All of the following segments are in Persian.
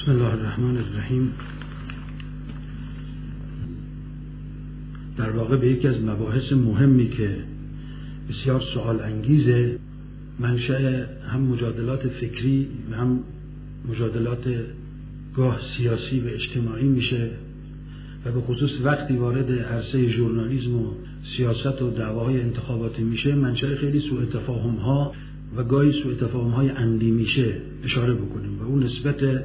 بسم الله الرحمن الرحیم. در واقع به یکی از مباحث مهمی که بسیار سوال انگیزه، منشأ هم مجادلات فکری و هم مجادلات گاه سیاسی و اجتماعی میشه و به خصوص وقتی وارد عرصه ژورنالیسم و سیاست و دعواهای انتخاباتی میشه، منشأ خیلی سوء تفاهم ها و گاهی سوء تفاهم های عمدی میشه اشاره بکنیم و اون نسبت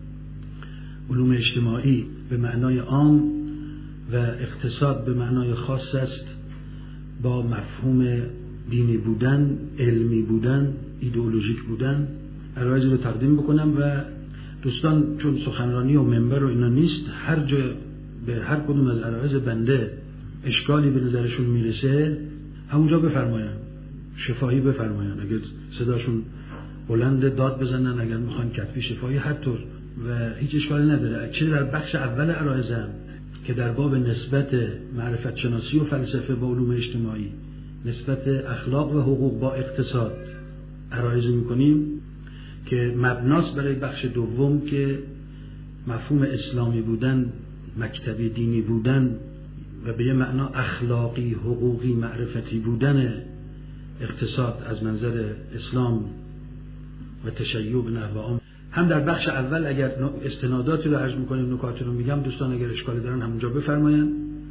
علوم اجتماعی به معنای عام و اقتصاد به معنای خاص است با مفهوم دینی بودن، علمی بودن، ایدئولوژیک بودن. عرایضی رو تقدیم بکنم و دوستان چون سخنرانی و منبر و اینا نیست، هر جا به هر کدوم از عرایض بنده اشکالی به نظرشون میرسه همونجا بفرماین، شفاهی بفرماین، اگر صداشون بلند داد بزنن، اگر میخوان کتبی شفاهی، هر طور و هیچ اشکالی نداره. چه در بخش اول عرایضم که در باب نسبت معرفت شناسی و فلسفه با علوم اجتماعی، نسبت اخلاق و حقوق با اقتصاد عرایض میکنیم که مبناست برای بخش دوم که مفهوم اسلامی بودن، مکتبی دینی بودن و به یه معنا اخلاقی، حقوقی، معرفتی بودن اقتصاد از منظر اسلام و تشیع به نحو عام. هم در بخش اول اگر استناداتی رو عرض میکنیم، نکاتی رو میگم، دوستان اگر اشکالی دارن همونجا بفرماین،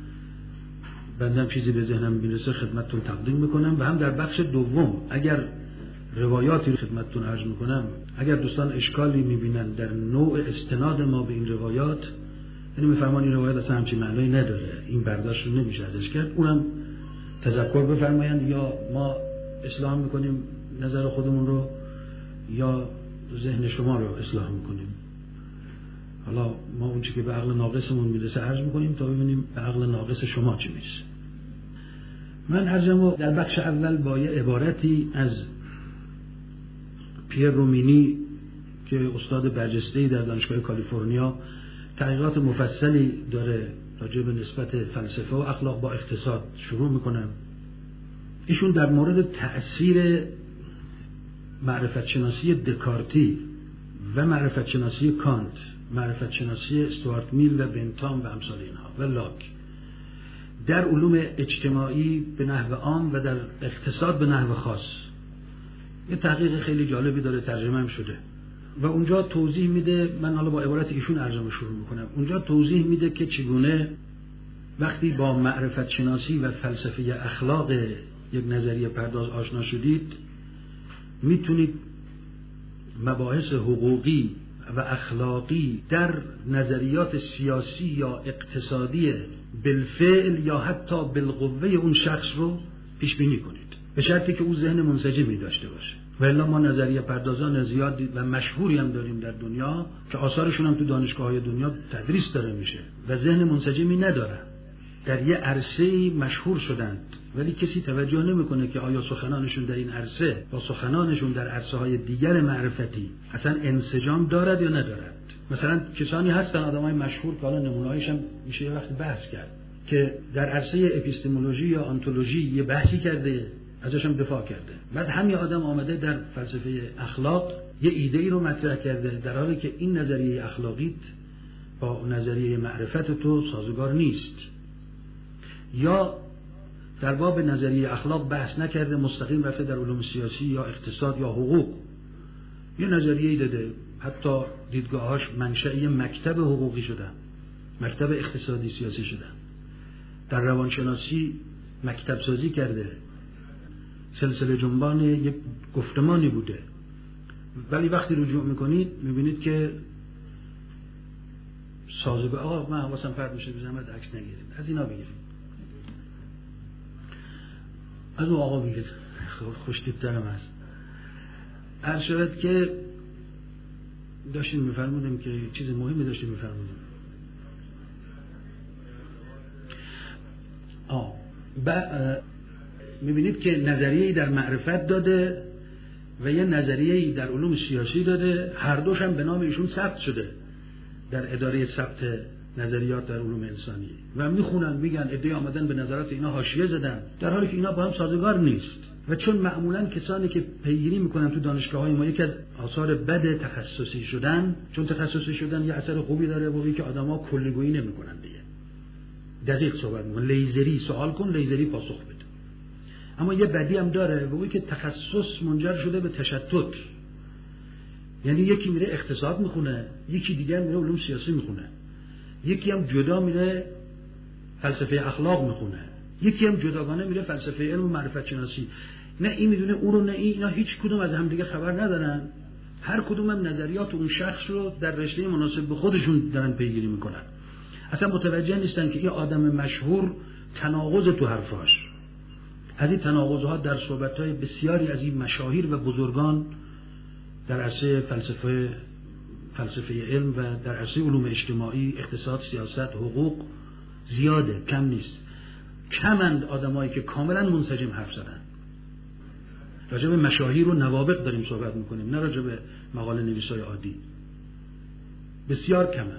بنده هم چیزی به ذهنم میرسه خدمتتون تقدیم میکنم. و هم در بخش دوم اگر روایاتی رو خدمتتون عرض میکنم، اگر دوستان اشکالی میبینن در نوع استناد ما به این روایات، یعنی میفرمان این روایات اصلا همچین معنایی نداره، این برداشت رو نمیشه ازش کرد، اونم تذکر بفرمایند، یا ما اصلاح میکنیم نظر خودمون رو یا ذهن شما رو اصلاح میکنیم. حالا ما اون چی که به عقل ناقصمون میرسه عرض میکنیم تا ببینیم به عقل ناقص شما چی میرسه. من عرضمو در بخش اول با یه عبارتی از پیر رومینی که استاد برجسته‌ای در دانشگاه کالیفرنیا تحقیقات مفصلی داره راجع به نسبت فلسفه و اخلاق با اقتصاد شروع میکنم. ایشون در مورد تأثیر معرفت شناسی دکارتی و معرفت شناسی کانت، معرفت شناسی استوارت میل و بنتام و امثال اینها و لاک در علوم اجتماعی به نحو عام و در اقتصاد به نحو خاص یه تحقیق خیلی جالبی داره، ترجمه هم شده و اونجا توضیح میده. من حالا با عبارت ایشون عرضمو شروع میکنم. اونجا توضیح میده که چگونه وقتی با معرفت شناسی و فلسفه اخلاق یک نظریه پرداز آشنا شدید، میتونید مباحث حقوقی و اخلاقی در نظریات سیاسی یا اقتصادی بالفعل یا حتی بالقوه اون شخص رو پیش بینی کنید، به شرطی که اون ذهن منسجمی داشته باشه. و الا ما نظریه پردازان زیادی و مشهوری هم داریم در دنیا که آثارشون هم تو دانشگاه‌های دنیا تدریس داره میشه و ذهن منسجمی ندارن، در یه عرصه‌ای مشهور شدند ولی کسی توجه نمیکنه که آیا سخنانشون در این عرصه با سخنانشون در عرصه‌های دیگر معرفتی اصلا انسجام دارد یا ندارد. مثلا کسانی هستن، آدمای مشهور که حالا نمونه‌هایش هم میشه یه وقت بحث کرد، که در عرصه اپیستمولوژی یا آنتولوژی یه بحثی کرده، ازش هم دفاع کرده، بعد همین آدم آمده در فلسفه اخلاق یه ایده‌ای رو مطرح کرده، در حالی که این نظریه اخلاقیت با نظریه معرفت تو سازگار نیست. یا در باب نظریه اخلاق بحث نکرده، مستقیم رفته در علوم سیاسی یا اقتصاد یا حقوق یه نظریه‌ای داده، حتی دیدگاهاش منشأ مکتب حقوقی شدن، مکتب اقتصادی سیاسی شدن. در روانشناسی مکتب سازی کرده، سلسله جنبان یک گفتمانی بوده، ولی وقتی رجوع میکنید میبینید که سازگار. آقا من حواسم پرت میشه، به زحمت عکس نگیرید، از اینا بگیرید، از اون آقا بگیرید، خوشتیب‌ترم هست. عرض شد که داشتیم میفرمودیم که چیز مهمی داشتیم میفرمودیم. میبینید که نظریه‌ای در معرفت داده و یه نظریه‌ای در علوم سیاسی داده، هر دوش هم به نام ایشون ثبت شده در اداره ثبت نظریات در علوم انسانی و میخونن میگن عده‌ای آمدن به نظرات اینا حاشیه زدن، در حالی که اینا با هم سازگار نیست. و چون معمولا کسانی که پیگیری میکنن تو دانشگاه‌های ما یکی از آثار بد تخصصی شدن، چون تخصصی شدن یه اثر خوبی داره و که آدما کلی‌گویی نمیکنن دیگه، دقیق صحبت میکنن، لیزری سوال کن لیزری پاسخ بده. اما یه بدی هم داره و که تخصص منجر شده به تشتت. یعنی یکی میره اقتصاد میخونه، یکی دیگه میره علوم سیاسی میخونه، یکی هم جدا میره فلسفه اخلاق میخونه، یکی هم جداگانه میره فلسفه علم و معرفت شناسی. نه این میدونه اون رو، نه اینا هیچ کدوم از هم دیگه خبر ندارن. هر کدوم هم نظریات اون شخص رو در رشته مناسب به خودشون دارن پیگیری میکنن. اصلا متوجه نیستن که این آدم مشهور تناقض تو حرفاش. از این تناقض‌ها در صحبت‌های بسیاری از این مشاهیر و بزرگان در عرصه فلسفه علم و در عرصه علوم اجتماعی، اقتصاد، سیاست، حقوق زیاده، کم نیست. کمند آدمایی که کاملا منسجم حرف زدن. راجع به مشاهیر و نوابغ داریم صحبت میکنیم، نه راجع به مقاله نویسای عادی. بسیار کمند.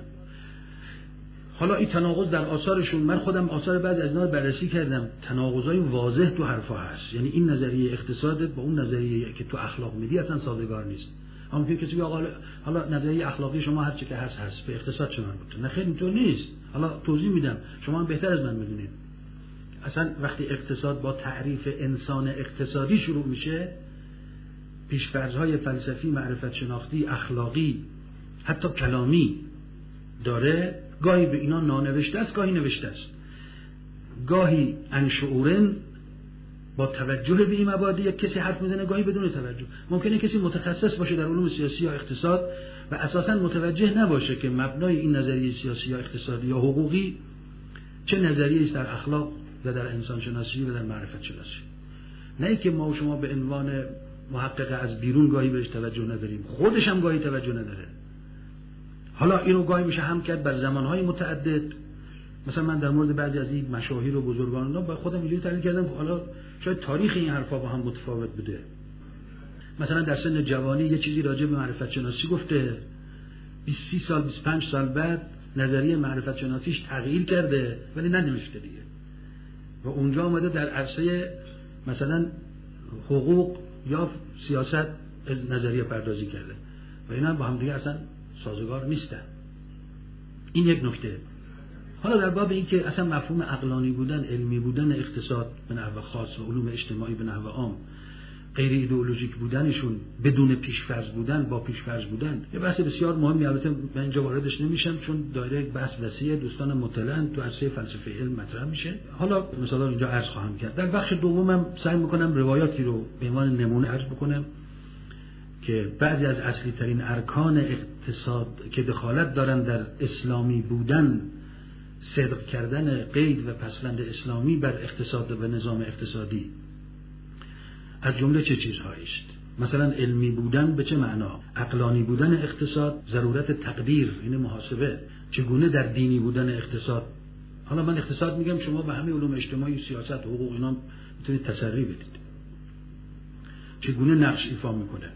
حالا این تناقض در آثارشون، من خودم آثار بعضی از اینا رو بررسی کردم، تناقضای واضح تو حرفا هست. یعنی این نظریه اقتصادت با اون نظریه که تو اخلاق میدی اصلا سازگار نیست. اما که کسی بگه حالا نظریه اخلاقی شما هر چی که هست به اقتصاد چه مربوطه؟ نه خیر اینطور نیست. حالا توضیح میدم، شما هم بهتر از من میدونید. اصلا وقتی اقتصاد با تعریف انسان اقتصادی شروع میشه، پیش‌فرض‌های فلسفی، معرفت شناختی، اخلاقی، حتی کلامی داره. گاهی به اینا نانوشته است، گاهی نوشته است. گاهی انشعورن با توجه به این مبادی یک کسی حرف میزنه، گاهی بدون توجه. ممکنه کسی متخصص باشه در علوم سیاسی یا اقتصاد و اساساً متوجه نباشه که مبنای این نظریه سیاسی یا اقتصادی یا حقوقی چه نظریه‌ای است در اخلاق و در انسان شناسی و در معرفت شناسی. نه اینکه ما و شما به عنوان محقق از بیرون گاهی بهش توجه نداریم، خودش هم گاهی توجه نداره. حالا اینو گاهی میشه هم کرد بر زمانهای متعدد. مثلا من در مورد بعضی از این مشاهیر و بزرگان با خودم اینجوری تحلیل کردم که حالا شاید تاریخ این حرفا با هم متفاوت بوده. مثلا در سن جوانی یه چیزی راجع به معرفت شناسی گفته، 20 سال 25 سال بعد نظریه معرفت شناسیش تغییر کرده ولی ننوشته دیگه. و اونجا اومده در عرصه مثلا حقوق یا سیاست نظریه پردازی کرده و اینا با هم دیگه اصلا سازگار نیستن. این یک نکته. حالا در باب این که اصلا مفهوم عقلانی بودن، علمی بودن اقتصاد به نحو خاص و علوم اجتماعی به نحو عام، غیر ایدئولوژیک بودنشون، بدون پیش‌فرض بودن، با پیش‌فرض بودن، یه بحث بسیار مهمی. البته من اینجا واردش نمیشم چون دایره بحث وسیع، دوستان مطلعن تو عرصه فلسفه علم مطرح میشه. حالا مثلا اینجا عرض خواهم کرد. در بخش دومم سعی میکنم روایاتی رو به عنوان نمونه عرض بکنم که بعضی از اصلی ترین ارکان اقتصاد که دخالت دارن در اسلامی بودن، صدق کردن قید و پسوند اسلامی بر اقتصاد و نظام اقتصادی، از جمله چه چیزهایی است؟ مثلا علمی بودن به چه معنا؟ عقلانی بودن اقتصاد، ضرورت تقدیر، این محاسبه. چگونه در دینی بودن اقتصاد؟ حالا من اقتصاد میگم، شما به همه علوم اجتماعی، سیاست، حقوق اینا میتونید تسری بدید. چگونه نقش ایفا میکنه؟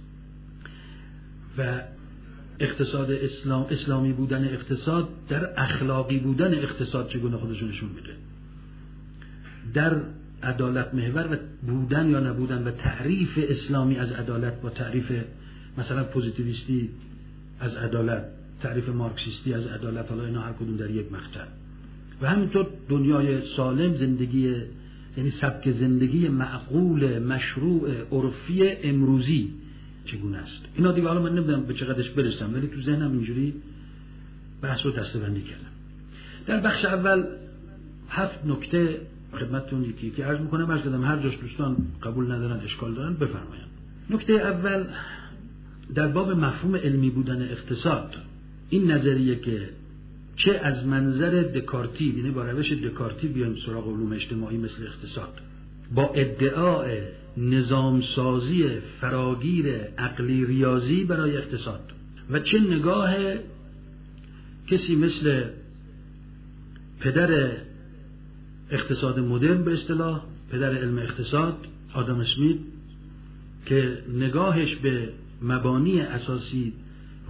و اقتصاد اسلامی بودن اقتصاد در اخلاقی بودن اقتصاد چگونه خودشون نشون میده؟ در عدالت محور و بودن یا نبودن و تعریف اسلامی از عدالت با تعریف مثلا پوزیتیویستی از عدالت، تعریف مارکسیستی از عدالت، حالا اینا هر کدوم در یک مقطع. و همینطور دنیای سالم، زندگی، یعنی سبک زندگی معقول، مشروع، عرفی امروزی چگونه است؟ اینا دیگه حالا من نمیدونم به چقدرش برسم، ولی تو ذهنم اینجوری بحث رو دسته‌بندی کردم. در بخش اول 7 نکته خدمتتون یکی عرض میکنم. عرض کردم هر جاش دوستان قبول ندارن، اشکال دارن، بفرمایید. نکته اول در باب مفهوم علمی بودن اقتصاد، این نظریه که چه از منظر دکارتی، یعنی با روش دکارتی بیایم سراغ علوم اجتماعی مثل اقتصاد، با ادعای نظام سازی فراگیر عقلی ریاضی برای اقتصاد، و چه نگاه کسی مثل پدر اقتصاد مدرن، به اصطلاح پدر علم اقتصاد، آدم اسمیت، که نگاهش به مبانی اساسی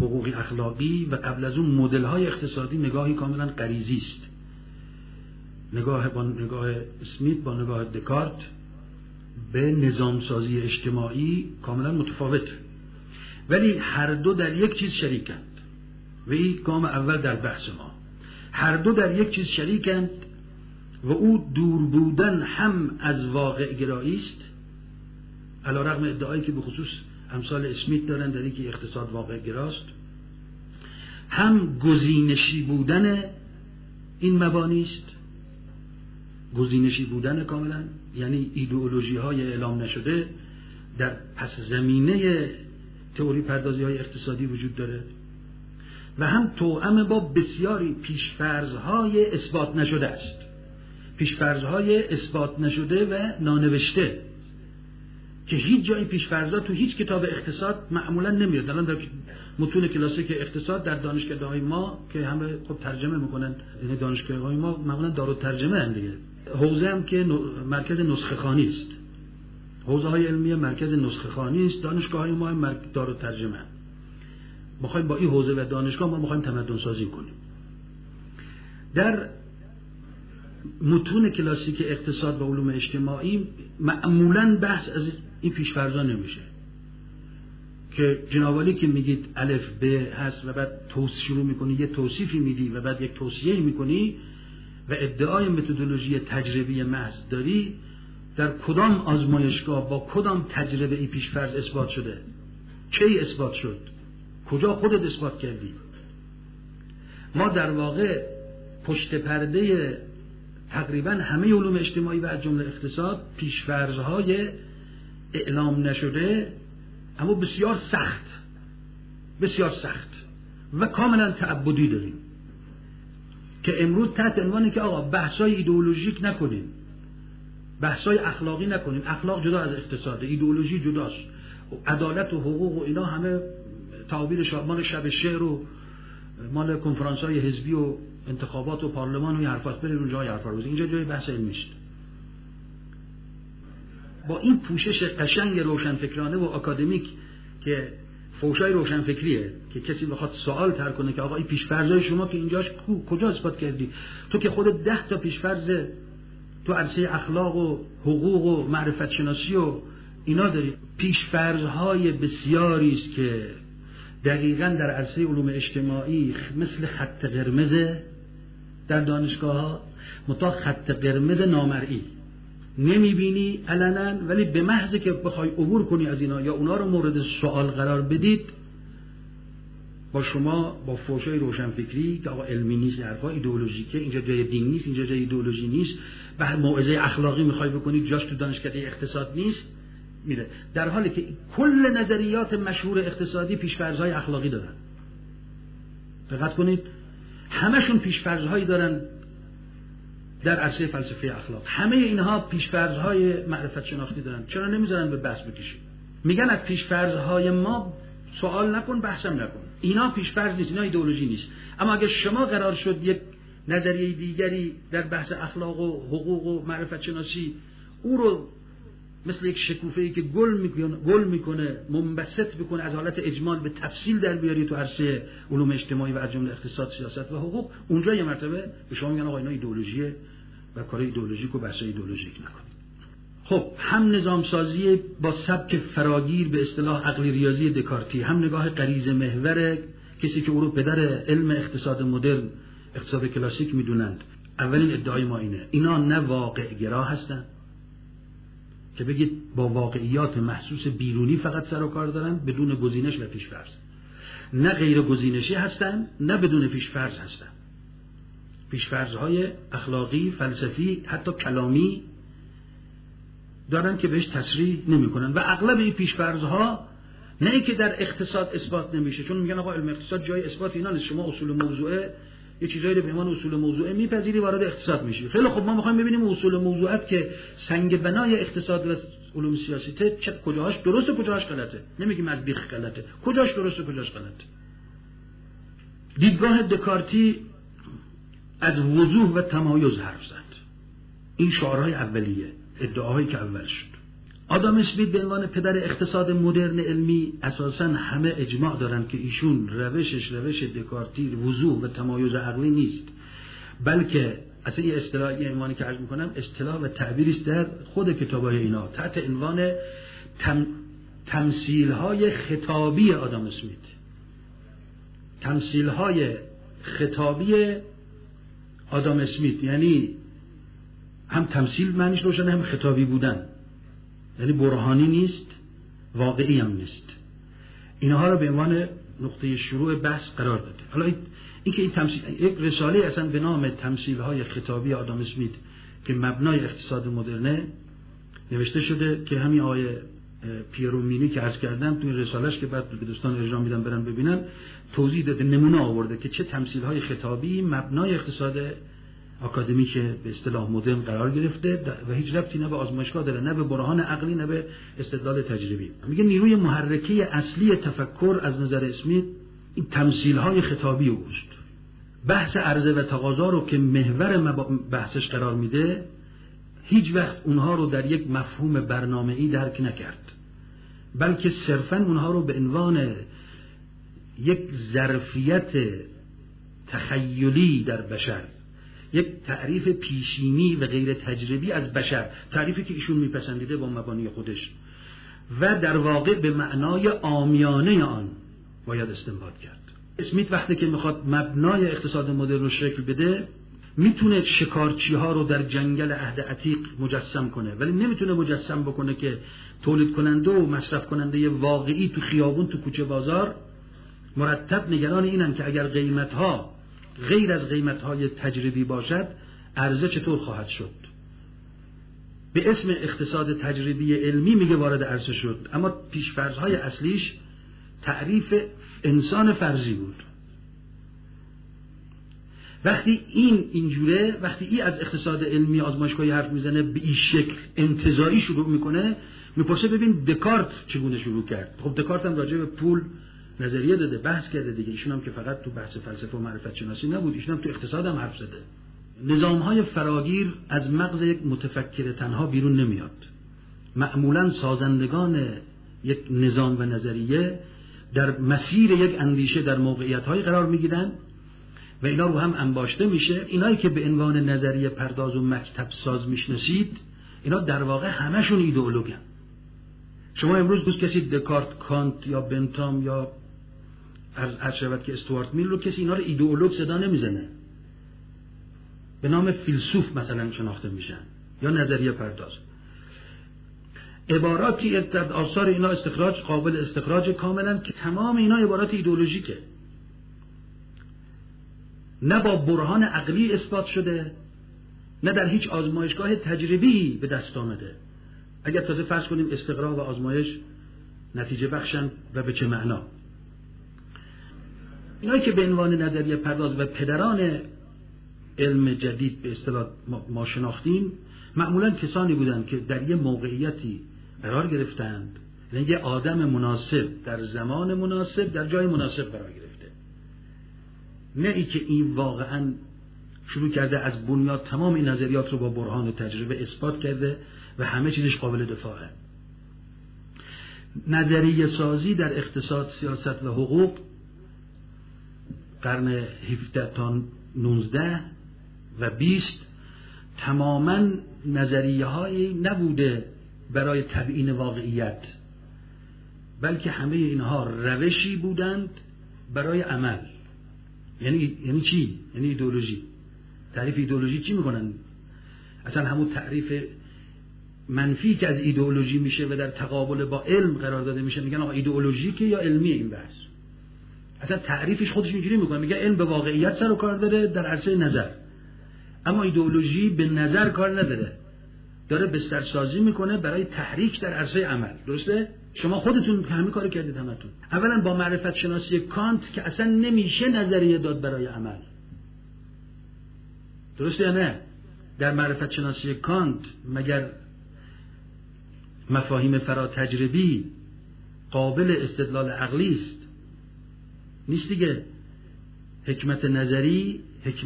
حقوقی اخلاقی و قبل از اون مدل‌های اقتصادی نگاهی کاملا غریزی است. نگاه اسمیت با نگاه دکارت به نظامسازی اجتماعی کاملا متفاوته، ولی هر دو در یک چیز شریکند و این گام اول در بحث ما. هر دو در یک چیز شریکند و او دور بودن هم از واقع گرایی است، علی رغم ادعایی که به خصوص امثال اسمیت دارن در اینکه اقتصاد واقع گراست، هم گزینشی بودن این مبانی است، گزینشی بودن کاملا، یعنی ایدئولوژی های اعلام نشده در پس زمینه تئوری پردازی های اقتصادی وجود داره، و هم توأم با بسیاری پیشفرض‌های اثبات نشده است، پیشفرض‌های اثبات نشده و نانوشته که هیچ جای پیشفرض‌ها تو هیچ کتاب اقتصاد معمولا نمیاد. الان در متون کلاسیک اقتصاد در دانشگاه‌های ما که همه خب ترجمه میکنن، یعنی دانشگاه‌های ما معمولا دارالترجمه اند دیگه. حوزه هم که مرکز نسخه خوانی است، حوزه‌های علمی مرکز نسخه خوانی است، دانشگاه‌های ما هم دارالترجمه. می‌خوایم با این حوزه و دانشگاه ما می‌خوایم تمدن سازی کنیم. در متون کلاسیک اقتصاد و علوم اجتماعی معمولاً بحث از این پیش‌فرض‌ها نمیشه که جنابالی که میگید الف ب هست و بعد شروع می‌کنی یه توصیفی میدی و بعد یک توصیه‌ای می‌کنی و ادعای متدولوژی تجربی محض داری، در کدام آزمایشگاه با کدام تجربه این پیش‌فرض اثبات شده؟ کی اثبات شد؟ کجا خودت اثبات کردی؟ ما در واقع پشت پرده تقریبا همه علوم اجتماعی و از جمله اقتصاد پیش‌فرض‌های اعلام نشده اما بسیار سخت و کاملا تعبدی داریم که امروز تحت عنوانی که آقا بحث‌های ایدئولوژیک نکنیم، بحث‌های اخلاقی نکنیم، اخلاق جدا از اقتصاد، ایدئولوژی جداست، عدالت و حقوق و اینا همه تعابیر مال شب شعر و مال کنفرانس‌های حزبی و انتخابات و پارلمان و این حرفاست. برید اونجا حرفا رو اینجا جای بحث علمی است. با این پوشش قشنگ روشنفکرانه و آکادمیک که فوشای روشنفکریه که کسی بخواد سوال طرح کنه که آقا این پیش‌فرض‌های شما که اینجاش کجا اثبات کردی؟ تو که خودت 10 تا پیش‌فرض تو عرصه اخلاق و حقوق و معرفت شناسی و اینا داری. پیش‌فرض‌های بسیاری است که دقیقاً در عرصه علوم اجتماعی مثل خط قرمز در دانشگاه‌ها، متا خط قرمز نامرئی نمیبینی علنا، ولی به محض که بخوای عبور کنی از اینا یا اونا رو مورد سوال قرار بدید، با شما با فوشای روشنفکری که آقا علمی نیست، حرفا ایدئولوژیکه، اینجا جای دین نیست، اینجا جای ایدئولوژی نیست، بعد موعظه اخلاقی میخوای بکنی جاش تو دانشکده اقتصاد نیست میره، در حالی که کل نظریات مشهور اقتصادی پیش‌فرض‌های اخلاقی دارن. دقت کنید همشون پیش‌فرض‌هایی دارن در عرصه فلسفه اخلاق، همه اینها پیش‌فرض‌های معرفت شناختی دارن. چرا نمیذارن به بحث بکشید؟ میگن از پیش‌فرض‌های ما سوال نکن، بحثم نکن، اینا پیش‌فرض نیست، اینا ایدئولوژی نیست. اما اگه شما قرار شد یک نظریه دیگری در بحث اخلاق و حقوق و معرفت شناسی او رو مثل یک شکوفه‌ای که گل میکنه منبسط بکنه از حالت اجمال به تفصیل در بیاری تو عرصه علوم اجتماعی و از جمله اقتصاد، سیاست و حقوق، اونجا یه مرتبه به شما میگن آقا اینا ایدئولوژیه و کار ایدئولوژیک و بحث ایدئولوژیک نکنید. خب هم نظام سازی با سبک فراگیر به اصطلاح عقلی ریاضی دکارتی، هم نگاه غریزه محور کسی که او رو پدر علم اقتصاد مدرن، اقتصاد کلاسیک میدونند. اولین ادعای ما اینه، اینا نه واقع گرا هستن که بگید با واقعیات محسوس بیرونی فقط سر و کار دارن بدون گزینش و پیش‌فرض، نه غیر گزینشی هستن نه بدون پیش‌فرض هستن. پیش‌فرض‌های اخلاقی، فلسفی، حتی کلامی دارن که بهش تصریح نمی‌کنن و اغلب این پیش‌فرض‌ها نه اینکه در اقتصاد اثبات نمیشه، چون میگن آقا علم اقتصاد جای اثبات اینا نیست، شما اصول موضوعه یه چیزایی رو به عنوان اصول موضوعه میپذیری وارد اقتصاد میشی. خیلی خب ما می‌خوایم ببینیم اصول موضوعات که سنگ بنای اقتصاد و علوم سیاسی چه کجاش درسته کجاش غلطه، نمیگیم از بیخ غلطه، کجاش درسته کجاش غلطه. دیدگاه دکارتی از وضوح و تمایز حرف زد. این شعارهای اولیه، ادعاهایی که اول شد. آدام اسمیت به عنوان پدر اقتصاد مدرن علمی اساساً همه اجماع دارن که ایشون روش دکارتی وضوح و تمایز عقلی نیست، بلکه اصلا یه اصطلاح، یه عنوانی که عرض میکنم اصطلاح و تعبیری است در خود کتابای اینا تحت عنوان تمثیل‌های خطابی آدام اسمیت. تمثیل‌های خطابی آدام اسمیت یعنی هم تمثیل معنیش روشنه، هم خطابی بودن، یعنی برهانی نیست، واقعی هم نیست. اینها رو به عنوان نقطه شروع بحث قرار داده. حالا اینکه این تمثیل، یک رساله اصلا به نام تمثیل‌های خطابی آدام اسمیت که مبنای اقتصاد مدرنه نوشته شده که همین آقای پیرومینی که عرض کردم تو این رسالهش که بعد به دوستان ارجاع میدم برن ببینن توضیح داده، نمونه آورده که چه تمثیل‌های خطابی مبنای اقتصاد آکادمیک به اصطلاح مدرن قرار گرفته و هیچ ربطی نه به آزمایشگاه داره، نه به برهان عقلی، نه به استدلال تجربی. میگه نیروی محرکه اصلی تفکر از نظر اسمیت این تمثیل‌های خطابی اوست. بحث عرضه و تقاضا رو که محور بحثش قرار میده هیچ وقت اونها رو در یک مفهوم برنامه‌ای درک نکرد، بلکه صرفاً اونها رو به عنوان یک ظرفیت تخیلی در بشر، یک تعریف پیشینی و غیر تجربی از بشر، تعریفی که ایشون میپسندیده با مبانی خودش و در واقع به معنای عامیانه آن باید استنباط کرد. اسمیت وقتی که میخواد مبنای اقتصاد مدرن رو شکل بده میتونه شکارچی ها رو در جنگل عهد عتیق مجسم کنه، ولی نمیتونه مجسم بکنه که تولید کننده و مصرف کننده واقعی تو خیابون تو کوچه بازار مرتب نگران اینن که اگر قیمت ها غیر از قیمت های تجربی باشد عرضه چطور خواهد شد. به اسم اقتصاد تجربی علمی میگه وارد عرصه شد، اما پیش‌فرض های اصلیش تعریف انسان فرضی بود. وقتی اینجوره، وقتی این از اقتصاد علمی آزمایشگاهی حرف میزنه به این شکل انتزاعی شروع میکنه، میپرسه ببین دکارت چگونه شروع کرد. خب دکارت هم راجع به پول نظریه داده، بحث کرده دیگه. ایشون هم که فقط تو بحث فلسفه و معرفت شناسی نبود، ایشون هم تو اقتصاد هم حرف زده. نظام‌های فراگیر از مغز یک متفکر تنها بیرون نمیاد. معمولاً سازندگان یک نظام و نظریه در مسیر یک اندیشه در موقعیت‌های قرار میگیرن و اینا رو هم انباشته میشه. اینایی که به عنوان نظریه پرداز و مکتب ساز میشناسید، اینا در واقع همشون ایدئولوگن. شما امروز کسی دکارت، کانت یا بنتام یا هر شود که استوارت میل رو کسی اینا رو ایدئولوگ صدا نمیزنه، به نام فیلسوف مثلا شناخته میشن یا نظریه پرداز. عباراتی در آثار اینا استخراج قابل استخراج کاملا که تمام اینا عبارات ایدئولوژیکه، نه با برهان عقلی اثبات شده، نه در هیچ آزمایشگاه تجربی به دست آمده. اگر تازه فرض کنیم استقرا و آزمایش نتیجه بخشن و به چه معنا. اینایی که به عنوان نظریه پرداز و پدران علم جدید به اصطلاح ما شناختیم، معمولا کسانی بودند که در یه موقعیتی قرار گرفتند، یعنی یه آدم مناسب در زمان مناسب در جای مناسب قرار گرفته، نه ای که این واقعا شروع کرده از بنیاد تمام این نظریات رو با برهان و تجربه اثبات کرده و همه چیزش قابل دفاعه. نظریه سازی در اقتصاد، سیاست و حقوق قرن 17 تا 19 و 20 تماما نظریه هایی نبوده برای تبیین واقعیت، بلکه همه اینها روشی بودند برای عمل. یعنی چی؟ یعنی ایدئولوژی. تعریف ایدئولوژی چی میکنن؟ اصلا همون تعریف منفی که از ایدئولوژی میشه و در تقابل با علم قرار داده میشه، میگن آقا ایدئولوژیکه یا علمی این بحث. اصلا تعریفش خودش اینجوری میکنه، میگه علم به واقعیت سر و کار داره در عرصه نظر، اما ایدئولوژی به نظر کار نداره، داره بسترسازی میکنه برای تحریک در عرصه عمل. درسته؟ شما خودتون همین کارو کردید همتون. اولا با معرفت شناسی کانت که اصلا نمیشه نظریه داد برای عمل. درسته یا نه؟ در معرفت شناسی کانت مگر مفاهیم فراتجربی قابل استدلال عقلی است؟ نیست دیگه. حکمت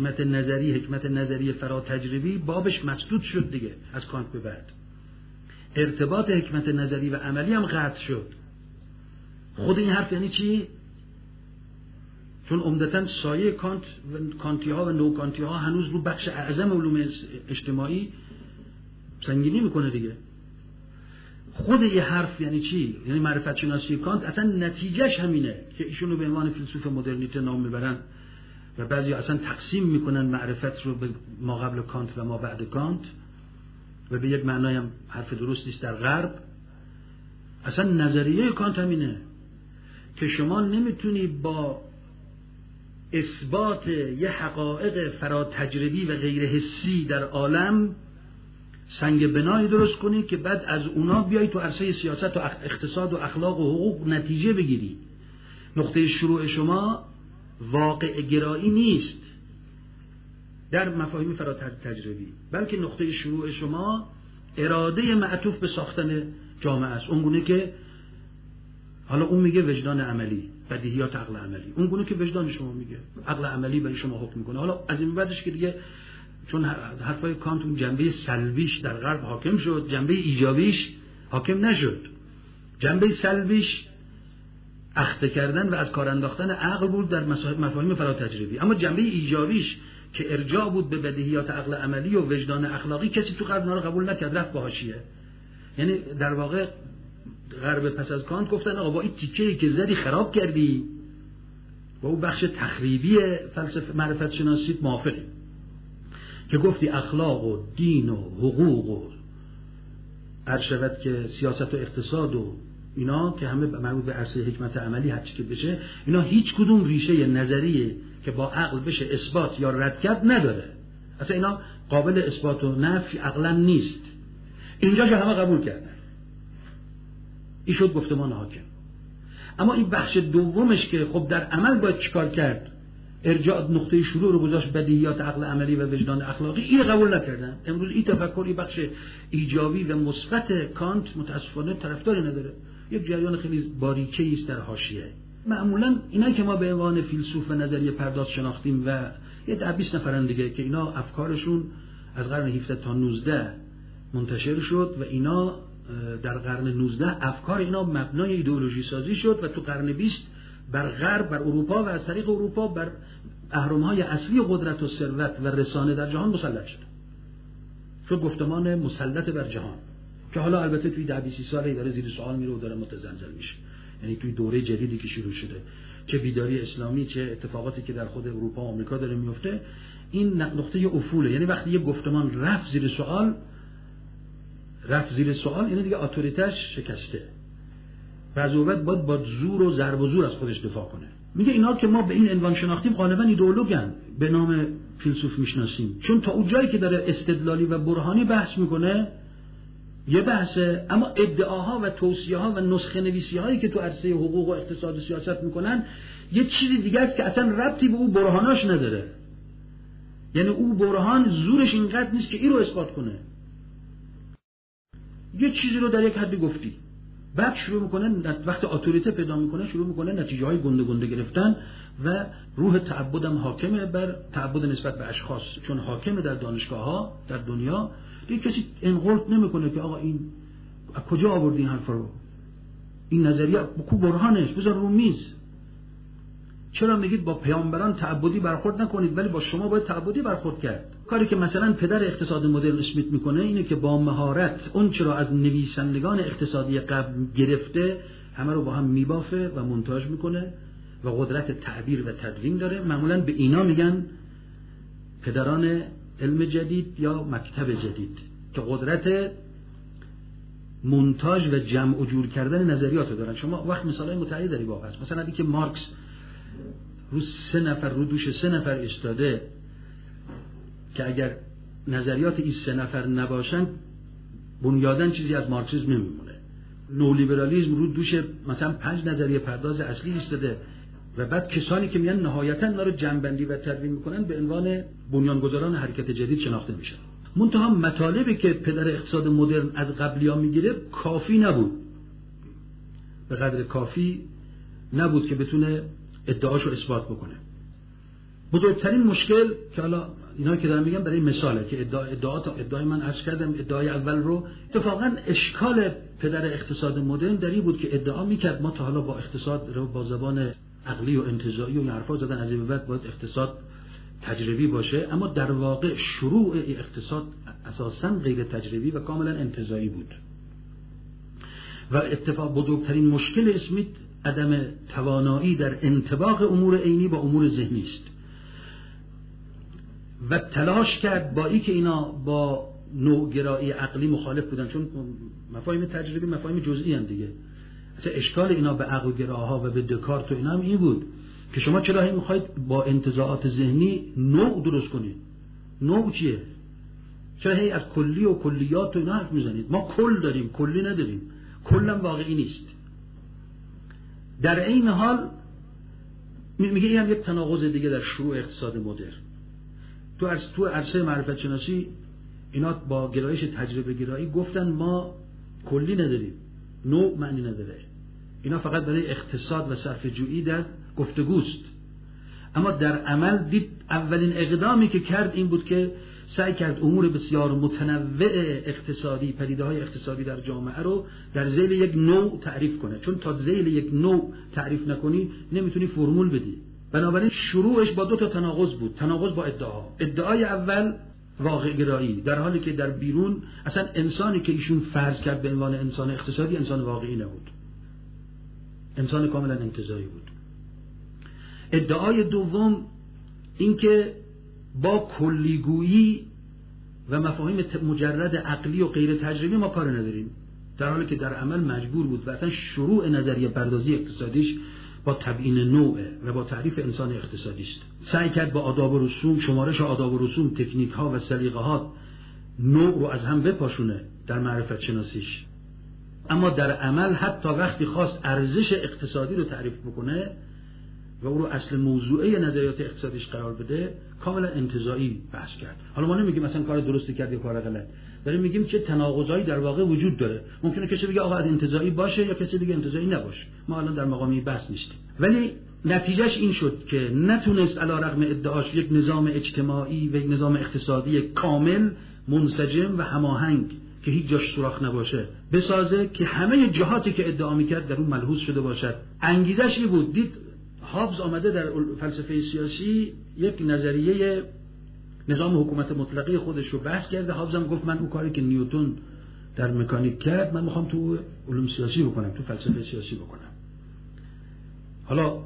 نظری فراتجربی بابش مسدود شد دیگه از کانت به بعد. ارتباط حکمت نظری و عملی هم قطع شد. خود این حرف یعنی چی؟ چون عمدتاً سایه کانتی ها و نوکانتی ها هنوز رو بخش اعظم علوم اجتماعی سنگینی میکنه دیگه. خود یه حرف یعنی چی؟ یعنی معرفت شناسی کانت اصلا نتیجهش همینه که ایشونو به عنوان فیلسوف مدرنیته نام میبرن و بعضی اصلا تقسیم میکنن معرفت رو به ما قبل کانت و ما بعد کانت و به یک معنای هم حرف درستی است در غرب. اصلا نظریه کانت همینه که شما نمیتونی با اثبات یه حقایق فراتجربی و غیر حسی در عالم سنگ بنای درست کنی که بعد از اونا بیای تو عرصه سیاست و اقتصاد و اخلاق و حقوق نتیجه بگیری. نقطه شروع شما واقع گرایی نیست در مفاهیم فراتجربی، بلکه نقطه شروع شما اراده معطوف به ساختن جامعه است. اونگونه که حالا اون میگه وجدان عملی، بدیهیات عقل عملی، اونگونه که وجدان شما میگه عقل عملی برای شما حکم میکنه. حالا از این بعدش که دیگه چون حرفای کانت اون جنبه سلبیش در غرب حاکم شد، جنبه ایجابیش حاکم نشد. جنبه سلبیش اخته کردن و از کار انداختن عقل بود در مفاهیم فراتجربی، اما جنبه ایجابیش که ارجاع بود به بدیهیات عقل عملی و وجدان اخلاقی کسی تو غرب رو قبول نکرد، رفت به حاشیه. یعنی در واقع غرب پس از کانت گفتن آقا با این تیکه‌ای که زدی خراب کردی، با اون بخش تخریبی فلسفه معرفت شناسی موافقی که گفتی اخلاق و دین و حقوق و ارشد که سیاست و اقتصاد و اینا که همه مربوط به عرصه حکمت عملی هر چی که بشه، اینا هیچ کدوم ریشه نظریه که با عقل بشه اثبات یا رد کرد نداره. اصلا اینا قابل اثبات و نفی عقلا نیست. اینجا که همه قبول کردن، این شد گفتمان حاکم. اما این بخش دومش که خب در عمل باید چیکار کرد، ارجاع نقطه شروع رو گذاشت بدیهیات عقل عملی و وجدان اخلاقی، این قبول نکردن. امروز این تفکر، این بخش ایجابی و مثبت کانت متاسفانه طرفداری نداره. یک جریان خیلی باریکه‌ای است در حاشیه. معمولا اینایی که ما به عنوان فیلسوف و نظریه پرداز شناختیم و یه 10-20 نفرن دیگه که اینا افکارشون از قرن 17 تا 19 منتشر شد و اینا در قرن 19 افکار اینا مبنای ایدئولوژی سازی شد و تو قرن 20 بر غرب، بر اروپا و از طریق اروپا بر اهرم‌های اصلی قدرت و ثروت و رسانه در جهان مسلط شد. شد گفتمان مسلط بر جهان که حالا البته توی 10-20 ساله داره زیر سوال میره و داره متزلزل میشه. یعنی توی دوره جدیدی که شروع شده، چه بیداری اسلامی، چه اتفاقاتی که در خود اروپا و آمریکا داره میفته، این نقطه افوله. یعنی وقتی یه گفتمان رفت زیر سوال اینه دیگه اتوریتش شکسته. بعضی وقت باید با زور و ضرب و زور از خودش دفاع کنه. میگه اینا که ما به این عنوان شناختیم غالبا ایدئولوگن، به نام فیلسوف میشناسیم، چون تا اون جایی که داره استدلالی و برهانی بحث میکنه یه بحثه، اما ادعاها و توصیه‌ها و نسخه نویسی‌هایی که تو عرصه حقوق و اقتصاد و سیاست میکنن یه چیزی دیگه است که اصلا ربطی به اون برهاناش نداره. یعنی اون برهان زورش اینقدر نیست که این رو اثبات کنه. یه چیزی رو در یک حدی گفتی، بعد شروع میکنه وقتی اتوریته پیدا میکنه شروع میکنه نتیجه‌های گنده گرفتن و روح تعبد هم حاکمه بر تعبد نسبت به اشخاص، چون حاکمه در دانشگاه‌ها در دنیا. دیگه کسی انقلت نمیکنه که آقا این از کجا آوردی این حرف رو، این نظریه کو برهانش، بذار رو میز. چرا میگید با پیامبران تعبدی برخورد نکنید ولی با شما باید تعبدی برخورد کرد؟ کاری که مثلا پدر اقتصاد مدرن اسمیت میکنه اینه که با مهارت اون چرا از نویسندگان اقتصادی قبل گرفته همه رو با هم میبافه و مونتاژ میکنه و قدرت تعبیر و تدوین داره. معمولا به اینا میگن پدران علم جدید یا مکتب جدید که قدرت مونتاژ و جمع و جور کردن نظریات رو دارن. شما وقت مثالای متعددی داری واقعا، مثلا اگه که مارکس رو دوش 3 نفر استاده که اگر نظریات این 3 نفر نباشن بنیادن چیزی از مارکسیسم نمیمونه. نولیبرالیسم رو دوش مثلا 5 نظریه پرداز اصلی ایستاده و بعد کسانی که میان نهایتاً اینا رو جمع‌بندی و تدوین میکنن به عنوان بنیانگذاران حرکت جدید شناخته میشن. منتها مطالبی که پدر اقتصاد مدرن از قبلی‌ها میگیره کافی نبود، به قدر کافی نبود که بتونه ادعاشو اثبات بکنه. بزرگترین مشکل که حالا اینا که دارم میگم برای مثاله که ادعای من عرض کردم، ادعای اول رو اتفاقا اشکال پدر اقتصاد مدرن در این بود که ادعا میکرد ما تا حالا با اقتصاد رو با زبان عقلی و انتزاعی و حرفا زدن، از این به بعد باید اقتصاد تجربی باشه، اما در واقع شروع اقتصاد اساساً غیر تجربی و کاملا انتزاعی بود و اتفاق بزرگترین مشکل اسمیت عدم توانایی در انطباق امور عینی با امور ذهنی است و تلاش کرد با اینکه اینا با نوگرایی عقلی مخالف بودن، چون مفاهیم تجربی مفاهیم جزئی ان دیگه. اصلا اشکال اینا به عقل گراها و به دکارت و اینا هم این بود که شما چرا هی میخواید با انتزاعات ذهنی نوع درست کنید؟ نوع چیه؟ چرا هی از کلی و کلیات و اینا حرف میزنید؟ ما کل داریم، کلی نداریم. کلم واقعی نیست. در این حال میگه این هم یک تناقض دیگه در شروع اقتصاد مدرن. تو عرصه معرفت شناسی اینا با گرایش تجربه گرایی گفتن ما کلی نداریم، نوع معنی نداره، اینا فقط برای اقتصاد و صرفه جویی در گفتگوست. اما در عمل دید اولین اقدامی که کرد این بود که سعی کرد امور بسیار متنوع اقتصادی، پدیده‌های اقتصادی در جامعه رو در ذیل یک نوع تعریف کنه، چون تا ذیل یک نوع تعریف نکنی نمیتونی فرمول بدی. بنابراین شروعش با دو تا تناقض بود، تناقض با ادعای اول واقع گرایی، در حالی که در بیرون اصلا انسانی که ایشون فرض کرد به عنوان انسان اقتصادی انسان واقعی نبود، انسان کاملا انتزاعی بود. ادعای دوم این که با کلیگویی و مفاهیم مجرد عقلی و غیر تجربی ما کار نداریم، در حالی که در عمل مجبور بود و اصلا شروع نظریه پردازی اقتصادیش با تبیین نوع و با تعریف انسان اقتصادی است. سعی کرد با آداب و رسوم، شمارش آداب و رسوم، تکنیک ها و سلیقه ها نوع رو از هم بپاشونه در معرفت شناسیش، اما در عمل حتی وقتی خواست ارزش اقتصادی رو تعریف بکنه و او رو اصل موضوعی نظریات اقتصادیش قرار بده کاملا انتزاعی بحث کرد. حالا ما نمیگیم مثلا کار درستی کرد یا کار غلط، داریم میگیم چه تناقضایی در واقع وجود داره. ممکنه کسی بگه آقا از انتزاعی باشه یا کسی بگه انتزاعی نباشه، ما الان در مقامی بحث نیستیم. ولی نتیجهش این شد که نتونست علی رغم ادعاش یک نظام اجتماعی و یک نظام اقتصادی کامل، منسجم و هماهنگ که هیچ جاش سوراخ نباشه بسازه که همه جهاتی که ادعا میکرد در اون ملحوظ شده باشد. انگیزش این بود. دید هابز آمده در فلسفه سیاسی یک نظریه نظام حکومت مطلقه خودش رو بحث کرده. هابز هم گفت من اون کاری که نیوتن در مکانیک کرد من میخوام تو علوم سیاسی بکنم، تو فلسفه سیاسی بکنم. حالا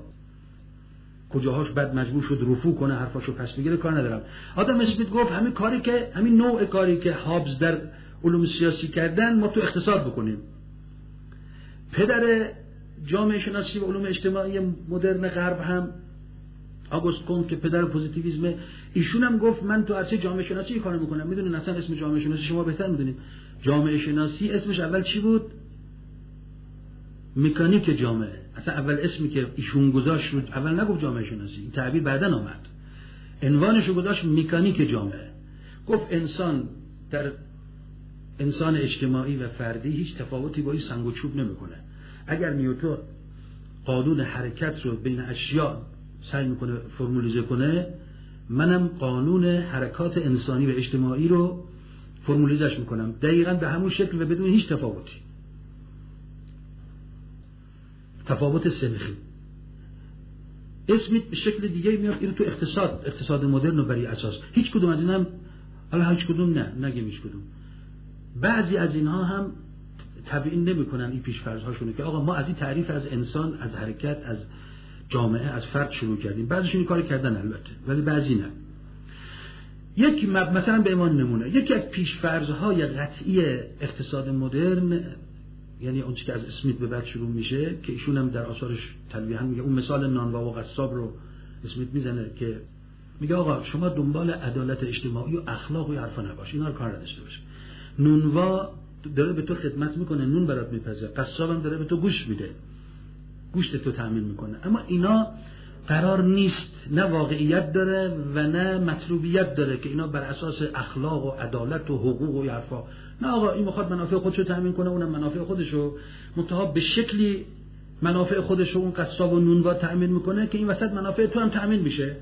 کجاهاش بعد مجبور شد رفو کنه، حرفاشو پس بگیره، کار ندارم. آدم اسمیت گفت همین نوع کاری که هابز در علوم سیاسی کردن ما تو اقتصاد بکنیم. پدر جامعه شناسی و علوم اجتماعی مدرن غرب هم آگوست کونت که پدر پوزیتیویسم، ایشون هم گفت من تو عرصه جامعه شناسی کار میکنم. میدونین اصلا اسم جامعه شناسی شما بهتر میدونید. جامعه شناسی اسمش اول چی بود؟ مکانیک جامعه. اصلا اول اسمی که ایشون گذاشت رو اول نگفت جامعه شناسی، این تعبیر بعداً آمد. عنوانش رو گذاشت مکانیک جامعه. گفت انسان در انسان اجتماعی و فردی هیچ تفاوتی با این سنگ و چوب نمیکنه. اگر نیوتن قانون حرکت رو بین اشیاء سعی میکنه فرمولیزه کنه، منم قانون حرکات انسانی و اجتماعی رو فرمولیزش میکنم دقیقاً به همون شکل و بدون هیچ تفاوتی. تفاوت سنخی. اسمی به شکل دیگه میاد. اینو تو اقتصاد مدرن و برای اساس هیچ کدوم از اینم، حالا هیچ کدوم نه، نگیم هیچ کدوم، بعضی از اینها هم تبیین نمی‌کنن این پیش‌فرض هاشونه که آقا ما از این تعریف از انسان، از حرکت، از جامعه، از فرد شروع کردیم. بعضیشون این کارو کردن البته، ولی بعضی نه. یکی مثلا به عنوان نمونه یکی از پیش‌فرض‌های قطعی اقتصاد مدرن، یعنی اون چیزی که از اسمیت به بعد شروع میشه که ایشون هم در آثارش تلویحاً میگه، اون مثال نانوا و قصاب رو اسمیت میزنه که میگه آقا شما دنبال عدالت اجتماعی و اخلاق و حرفا نباش، اینا رو کار نداشته باش. نونوا داره به تو خدمت میکنه، نون برات میپزه، قصاب هم داره به تو گوشت میده، گوشت تو تامین میکنه، اما اینا قرار نیست، نه واقعیت داره و نه مطلوبیت داره که اینا بر اساس اخلاق و عدالت و حقوق و حرفا. نه آقا این میخواد منافع خودشو تامین کنه، اونم منافع خودشو، منتها به شکلی منافع خودشو اون قصاب و نونوا تامین میکنه که این وسط منافع تو هم تامین میشه.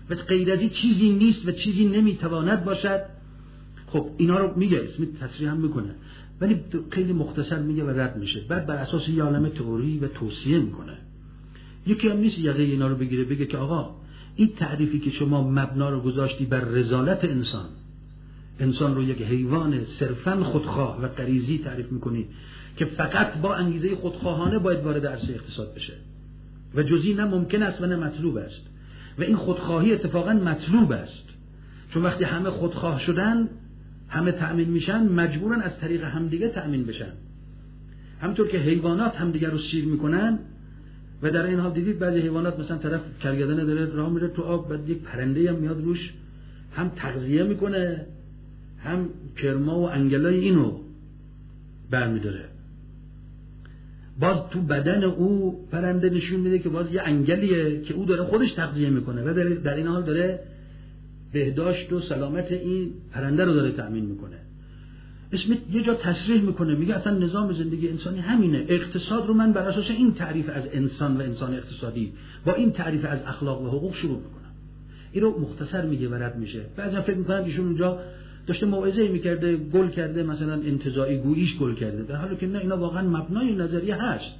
و غیر از این چیزی نیست و چیزی نمیتواند باشد. خب اینا رو میگه، اسمیت تصریح هم میکنه ولی خیلی مختصر میگه و رد میشه. بعد بر اساس یه عالمه تئوری و توصیه میکنه. یکی هم نیست یقه اینا رو بگیره بگه که آقا این تعریفی که شما مبنا رو گذاشتی بر رذالت انسان رو یک حیوان صرفاً خودخواه و غریزی تعریف میکنی که فقط با انگیزه خودخواهانه باید وارد عرصه اقتصاد بشه و جزئی نه ممکن است و نه مطلوب است. و این خودخواهی اتفاقاً مطلوب است، چون وقتی همه خودخواه شدن، همه تأمین میشن، مجبورن از طریق همدیگه تأمین بشن. همونطور که حیوانات همدیگه رو سیر میکنن و در این حال دیدید بعضی حیوانات مثلا طرف کرگدنه داره راه میره تو آب، بعد یک پرنده هم میاد روش هم تغذیه میکنه هم کرما و انگلای اینو برمیداره. باز تو بدن او پرنده نشون میده که باز یه انگلیه که او داره خودش تغذیه میکنه و در این حال داره بهداشت و سلامت این پرنده رو داره تأمین میکنه. اسمیت یه جا تصریح میکنه، میگه اصلا نظام زندگی انسانی همینه. اقتصاد رو من بر اساس این تعریف از انسان و انسان اقتصادی با این تعریف از اخلاق و حقوق شروع میکنم. این رو مختصر میگه و رد میشه. بعضی فکر میکنن ایشون اونجا داشته موعظه میکرده، گل کرده، مثلا انتزاعی گوییش گل کرده، در حالی که نه، اینا واقعا مبنای نظریه هست.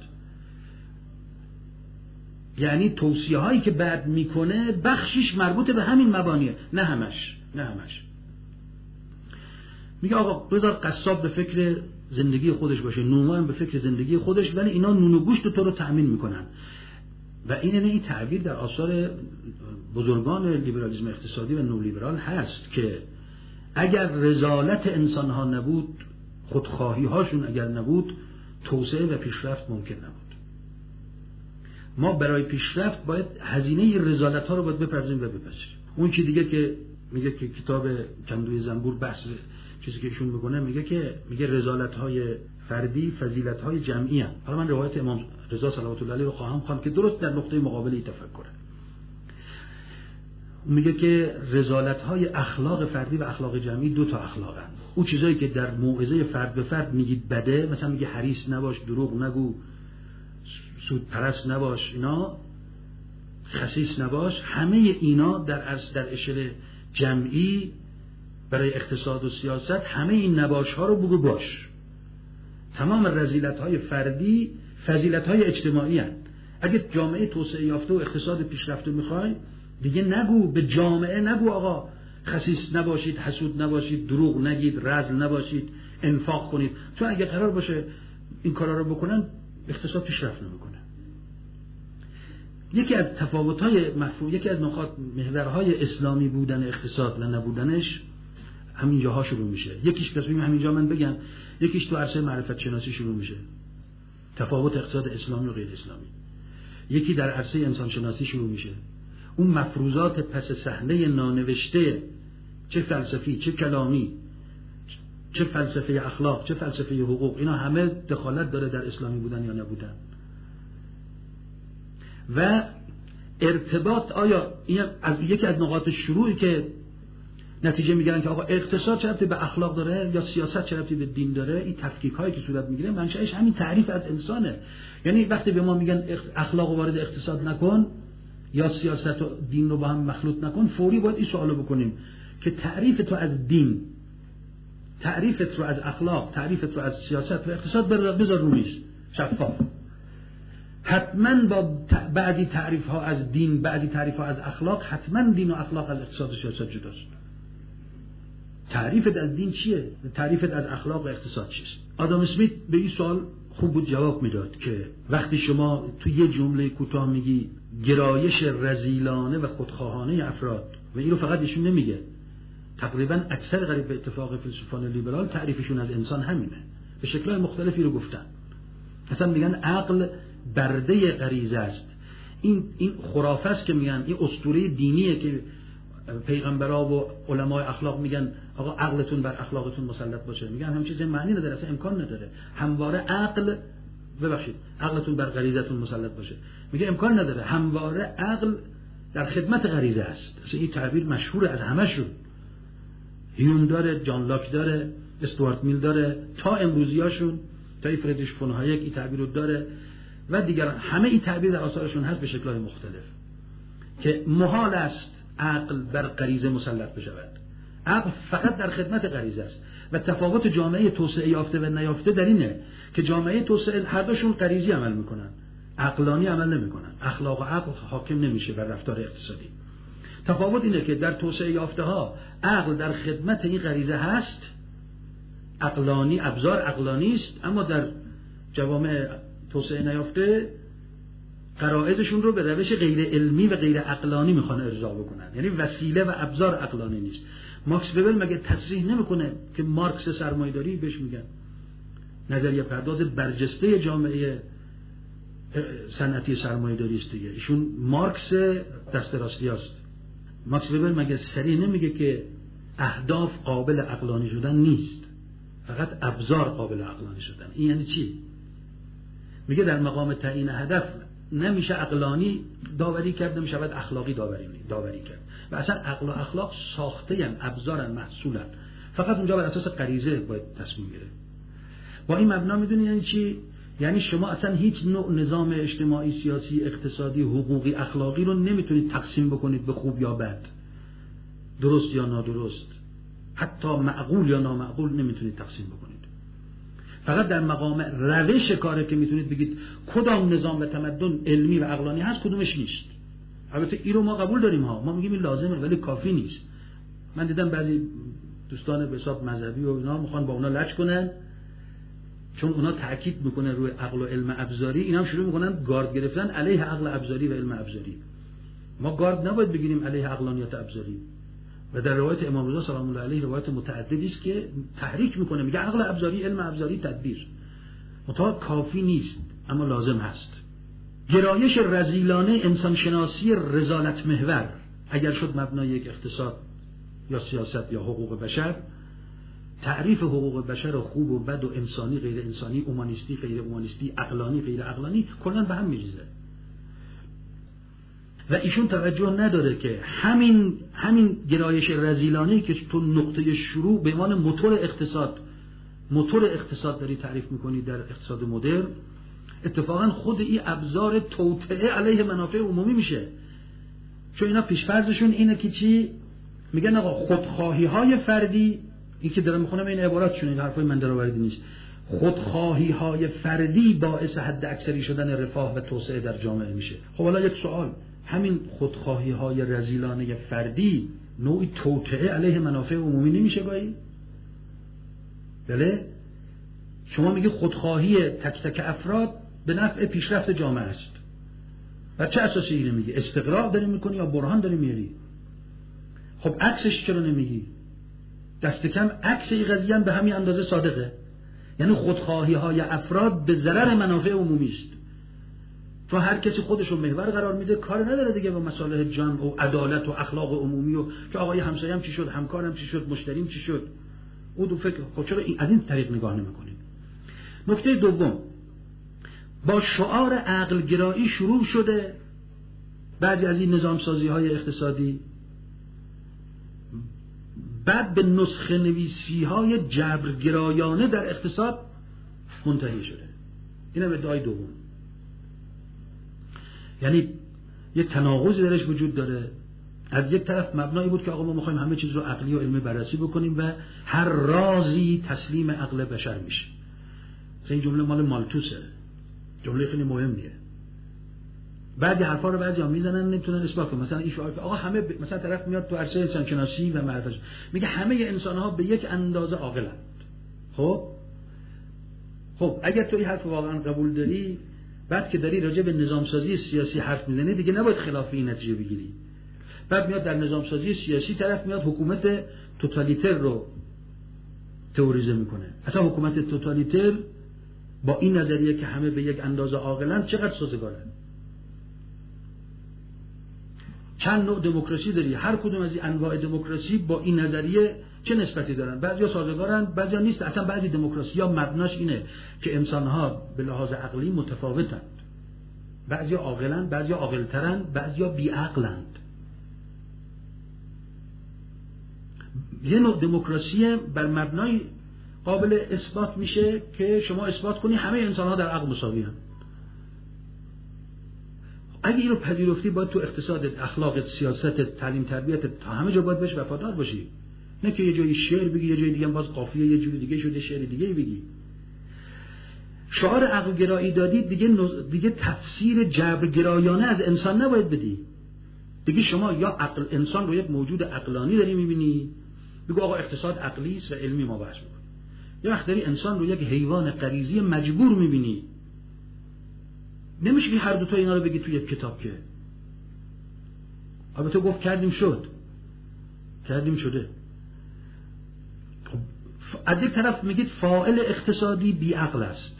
یعنی توصیه هایی که بعد میکنه بخشش مربوط به همین مبانیه، نه همش. میگه آقا بذار قصاب به فکر زندگی خودش باشه، نونوا هم به فکر زندگی خودش، ولی اینا نون و گوشت تو رو تأمین میکنن. و این تعبیر در آثار بزرگان لیبرالیسم اقتصادی و نولیبرال هست که اگر رذالت انسان ها نبود، خودخواهی هاشون اگر نبود، توسعه و پیشرفت ممکن نبود. ما برای پیشرفت باید هزینه رذالت ها رو باید بپردازیم و بپذیریم. اون چی دیگه که میگه که کتاب کندوی زنبور بحث چیزی که ایشون میگه میگه رذالت های فردی فضیلت های جمعی هستند. حالا من روایت امام رضا صلوات الله علیه رو خواهم خواند که درست در نقطه مقابلی تفکره. میگه که رذالت های اخلاق فردی و اخلاق جمعی دو تا اخلاقن. اون چیزایی که در موعظه فرد به فرد میگید بده، مثلا میگه حریص نباش، دروغ نگو، سود پرست نباش، اینا خسیس نباش، همه اینا در اشل جمعی برای اقتصاد و سیاست همه این نباش ها رو بگو باش. تمام رذیلت های فردی فضیلت های اجتماعی هستند. اگه جامعه توسعه یافته و اقتصاد پیشرفته میخوای، دیگه نگو به جامعه نگو آقا خسیس نباشید، حسود نباشید، دروغ نگید، رذل نباشید، انفاق کنید، چون اگه قرار باشه این کارا رو بکنن اقتصاد پیشرفت نمیکنه. یکی از تفاوت‌های مفهوم، یکی از نقاط محورهای اسلامی بودن اقتصاد و نبودنش همین جاها شروع میشه. یکیش پس ببینیم همینجا من بگم، یکیش تو عرصه معرفت شناسی شروع میشه، تفاوت اقتصاد اسلامی و غیر اسلامی. یکی در عرصه انسان شناسی شروع میشه، اون مفروضات پس صحنه نانوشته، چه فلسفی، چه کلامی، چه فلسفه اخلاق، چه فلسفه حقوق، اینا همه دخالت داره در اسلامی بودن یا نبودن. و ارتباط، آیا این از یکی از نقاط شروعی که نتیجه میگیرن که آقا اقتصاد چه ربطی به اخلاق داره یا سیاست چه ربطی به دین داره، این تفکیک هایی که صورت میگیره منشأش همین تعریف از انسانه. یعنی وقتی به ما میگن اخلاق رو وارد اقتصاد نکن یا سیاست و دین رو با هم مخلوط نکن، فوری باید این سوالو بکنیم که تعریف تو از دین، تعریفت رو از اخلاق، تعریفت رو از سیاست و اقتصاد بذار رو میز شفاف. حتما با بعضی تعریف ها از دین، بعضی تعریف ها از اخلاق، حتما دین و اخلاق از اقتصاد و سیاست جداست. تعریفت از دین چیه؟ تعریفت از اخلاق و اقتصاد چیست؟ آدم اسمیت به این سوال خوب بود جواب میداد که وقتی شما تو یه جمله کوتاه میگی گرایش رذیلانه و خودخواهانه افراد، و این رو فقط ایشون نمیگه، تقریبا اکثر قریب به اتفاق فیلسوفان لیبرال تعریفشون از انسان همینه، به شکل‌های مختلفی رو گفتن. مثلا میگن عقل برده غریزه است. این خرافه است که میگن، این اسطوره دینیه که پیغمبرها و علمای اخلاق میگن آقا عقلتون بر اخلاقتون مسلط باشه. میگن همین چیز معنی نداره، اصلا امکان نداره. همواره عقلتون بر غریزتون مسلط باشه. میگه امکان نداره، همواره عقل در خدمت غریزه است. اصلا این تعبیر مشهور از همشون. هیوم داره، جان لاک داره، استوارت میل داره، تا امروزیاشون، تا فریدریش فون هایک این تعبیر رو داره و دیگران. همه این تعبیر در آثارشون هست به شکل‌های مختلف که محال است عقل بر غریزه مسلط بشود. عقل فقط در خدمت غریزه است و تفاوت جامعه توسعه یافته و نیافته در اینه که جامعه توسعه هر دوشون غریزی عمل میکنن، عقلانی عمل نمیکنن. اخلاق و عقل حاکم نمیشه بر رفتار اقتصادی. تفاوت اینه که در توسعه یافته ها عقل در خدمت این غریزه هست، عقلانی، ابزار عقلانی است، اما در جوامع توسعه نیافته غرایزشون رو به روش غیر علمی و غیر عقلانی میخوان ارضا بکنن، یعنی وسیله و ابزار عقلانی نیست. ماکس وبر مگه تصریح نمیکنه که مارکس سرمایه‌داری بهش میگن، نظریه پرداز برجسته جامعه صنعتی سرمایه‌داری است دیگه، ایشون مارکس دست راستی است. ماکس وبر مگه صریح نمیگه که اهداف قابل عقلانی شدن نیست، فقط ابزار قابل عقلانی شدن؟ این یعنی چی؟ میگه در مقام تعیین هدف نمیشه عقلانی داوری کرد، نمیشه باید اخلاقی داوری کرد. و اصلا عقل و اخلاق ساخته‌اند، ابزارن، محصولن، فقط اونجا بر اساس غریزه باید تصمیم گیره. با این مبنا میدونی یعنی چی؟ یعنی شما اصلا هیچ نوع نظام اجتماعی، سیاسی، اقتصادی، حقوقی، اخلاقی رو نمیتونید تقسیم بکنید به خوب یا بد، درست یا نادرست، حتی معقول یا نامعقول نمیتونید تقسیم بکنید. فقط در مقام روش کاره که میتونید بگید کدام نظام و تمدن علمی و عقلانی هست، کدومش نیست. البته این رو ما قبول داریم ها، ما میگیم این لازمه ولی کافی نیست. من دیدم بعضی دوستان به حساب مذهبی و اینا میخوان با اونا لج کنن، چون اونا تاکید میکنن روی عقل و علم ابزاری، اینا هم شروع میکنن گارد گرفتن علیه عقل ابزاری و علم ابزاری. ما گارد نباید بگیریم علیه عقلانیت ابزاری. و در روایت امام رضا سلام الله علیه روایت متعددی است که تحریک میکنه، میگه عقل ابزاری، علم ابزاری، تدبیر. متأ کافی نیست اما لازم هست. گرایش رذیلانه انسانشناسی رذالت محور اگر شد مبنای یک اقتصاد یا سیاست یا حقوق بشر، تعریف حقوق بشر خوب و بد و انسانی غیر انسانی، اومانیستی غیر اومانیستی، عقلانی غیر عقلانی، کلاً به هم میریزه. و ایشون توجه نداره که همین گرایش رذیلانه‌ای که تو نقطه شروع به عنوان موتور اقتصاد داری تعریف میکنی در اقتصاد مدرن، اتفاقا خود این ابزار توطئه علیه منافع عمومی میشه. چون اینا پیش‌فرضشون اینه که چی؟ میگن آقا خودخواهی‌های فردی، این که دارم میخونم این عباراتشون، این حرفای من درآوردی نیست، خودخواهی‌های فردی باعث حد اکثری شدن رفاه و توسعه در جامعه میشه. خب حالا یک سوال، همین خودخواهی‌های رذیلانه فردی نوعی توطئه علیه منافع عمومی نمیشه گاهی؟ بله؟ شما میگی خودخواهی تک تک افراد به نفع پیشرفت جامعه است. و چه اساسی اینو میگی؟ استقراء داری میکنی یا برهان داری میاری؟ خب عکسش چرا نمیگی؟ دست کم عکس این قضیه هم به همین اندازه صادقه. یعنی خودخواهی‌های افراد به ضرر منافع عمومی است. چون هر کسی خودش رو محور قرار میده، کار نداره دیگه با مصالح جمع و عدالت و اخلاق عمومی و که آقای همسایم چی شد، همکارم چی شد، مشتریم چی شد. او دو فکر. خب چرا از این طریق نگاه نمی‌کنیم؟ نکته دوم، با شعار عقل گرایی شروع شده بعضی از این نظام سازی‌های اقتصادی، بعد به نسخه نویسی‌های جبرگرایانه در اقتصاد منتهی شده. اینم ادعای دوم. یعنی یک تناقضی درش وجود داره. از یک طرف مبنایی بود که آقا ما می‌خوایم همه چیز رو عقلی و علمی بررسی بکنیم و هر رازی تسلیم عقل بشر میشه. این جمله مال مالتوسه، جمله خیلی مهمیه. بعضی حرفا رو بعضیا میزنن نمیتونن اثبات کنن. مثلا این شعار که آقا همه مثلا طرف میاد تو عرصه انسانشناسی و معرفت میگه همه انسان‌ها به یک اندازه عاقلند. خب اگر تو این حرف واقعا قبول داری، بعد که داری راجع به نظام سازی سیاسی حرف میزنی دیگه نباید خلاف این نتیجه بگیری. بعد میاد در نظام سازی سیاسی طرف میاد حکومت توتالیتر رو تئوریزه میکنه. اصلا حکومت توتالیتر با این نظریه که همه به یک اندازه عاقلند چقدر سازگاره؟ چند نوع دموکراسی داری، هر کدوم از این انواع دموکراسی با این نظریه چه نسبتی دارن؟ بعضیا سازگارن، بعضیا نیست. اصلا بعضی دموکراسی‌ها مبناش اینه که انسان‌ها به لحاظ عقلی متفاوتند. بعضیا عاقلند، بعضیا عاقل‌ترند، بعضیا بی‌عقلند. یه نوع دموکراسی بر مبنای قابل اثبات میشه که شما اثبات کنی همه انسان‌ها در عقل مساوی هستند. اگه اینو پذیرفتی باید تو اقتصادت، اخلاقت، سیاستت، تعلیم تربیتت تا همه جا باید بهش وفادار باشی. نه که یه جایی شعر بگی، یه جای دیگه باز قافیه یه جوری دیگه شده شعر دیگه بگی. شعار عقل گرایی دادی دیگه تفسیر جبرگرایانه از انسان نباید بدی. دیگه شما یا انسان رو یک موجود عقلانی داری میبینی، بگو آقا اقتصاد عقلی است و علمی ما بحث میکنیم، یا وقت داری انسان رو یک حیوان غریزی مجبور میبینی. نمیشه که هر دو تا اینا رو بگی توی یک کتاب که. البته گفت کردیم شده. خب از یک طرف میگید فاعل اقتصادی بی عقل است،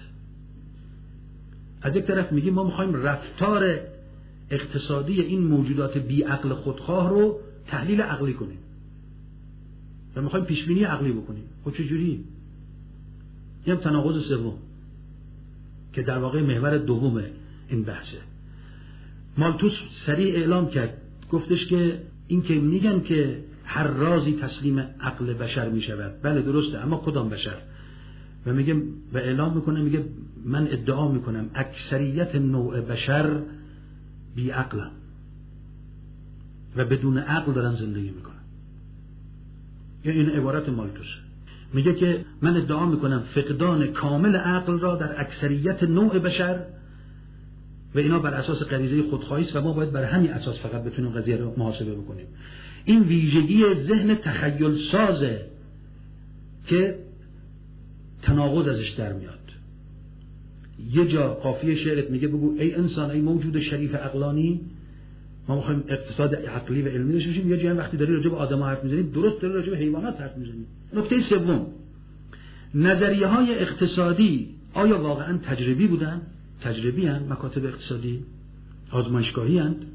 از یک طرف میگیم ما میخوایم رفتار اقتصادی این موجودات بی عقل خودخواه رو تحلیل عقلی کنیم و میخوایم پیش بینی عقلی بکنیم. خب چجوری؟ یه تناقض سوم که در واقع محور دوم این بحثه. مالتوس سریع اعلام کرد، گفتش که این که میگن که هر رازی تسلیم عقل بشر میشود، بله درسته، اما کدام بشر؟ و میگه و اعلام میکنه، میگه من ادعا میکنم اکثریت نوع بشر بی عقلن و بدون عقل دارن زندگی میکنن. این عبارت مالتوسه. میگه که من ادعا میکنم فقدان کامل عقل را در اکثریت نوع بشر و اینا بر اساس غریزه خودخواهی است و ما باید بر همین اساس فقط بتونیم قضیه رو محاسبه بکنیم. این ویژگی ذهن تخیل سازه که تناقض ازش در میاد. یه جا قافیه شعرت میگه بگو ای انسان، ای موجود شریف عقلانی، ما میخوایم اقتصاد عقلی و علمی داشته باشیم. یه جایی وقتی داری راجع به آدم‌ها حرف میزنی، درست داری راجع به حیوانات حرف میزنی. نکته سوم، نظریه های اقتصادی آیا واقعا تجربی بودن؟ تجربی هستند مکاتب اقتصادی؟ آزمایشگاهی هستند؟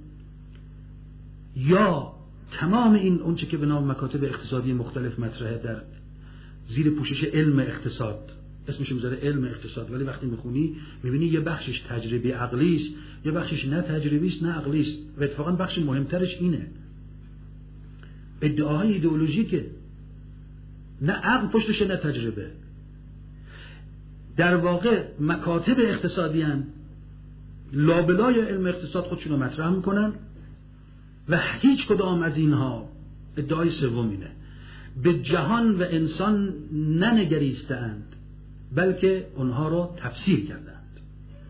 یا تمام این اونچه که به نام مکاتب اقتصادی مختلف مطرحه در زیر پوشش علم اقتصاد، اسمش میذاره علم اقتصاد، ولی وقتی میخونی میبینی یه بخشش تجربی عقلی است، یه بخشش نه تجربی است نه عقلی است. و اتفاقا بخش مهمترش اینه، ادعاهای ایدئولوژیکه، نه عقل پشتشه نه تجربه. در واقع مکاتب اقتصادی هستند، لابلای علم اقتصاد خودشون رو مطرح میکنن و هیچ کدام از اینها، ادعای سوم اینه، به جهان و انسان ننگریستند بلکه اونها رو تفسیر کردند.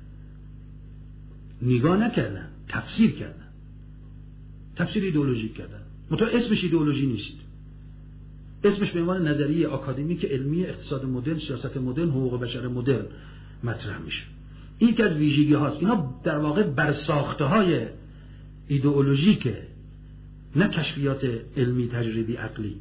نگاه نکردند، تفسیر کردند، تفسیر ایدئولوژیک کردند. منتها اسمش ایدئولوژی نیست، اسمش به عنوان نظریه آکادمیک علمی اقتصاد مدرن، سیاست مدرن، حقوق بشر مدرن مطرح میشه. این که از ویژگی هاست. اینا در واقع برساخته های ایدئولوژیکه، نه کشفیات علمی تجربی عقلی.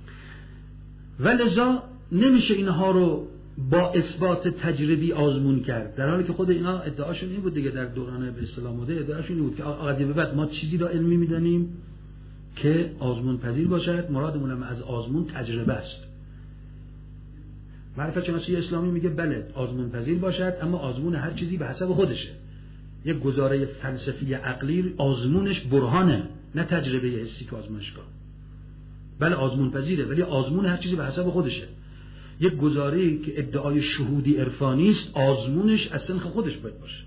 ولذا نمیشه اینها رو با اثبات تجربی آزمون کرد، در حالی که خود اینا ادعاشون این بود دیگه، در دوران به اصطلاح مدرن ادعاشون این بود که از این به بعد ما چیزی را علمی میدانیم که آزمون پذیر باشد. مرادمون هم از آزمون تجربه است. معرفت شناسی اسلامی میگه بله آزمون پذیر باشد، اما آزمون هر چیزی به حسب خودشه. یک گزاره فلسفی عقلی آزمونش برهانه، نه تجربه حسی که آزمایشگاه. بله آزمون پذیره، ولی آزمون هر چیزی به حسب خودشه. یک گزاره‌ای که ادعای شهودی عرفانی است، آزمونش از سنخ خودش باید باشه.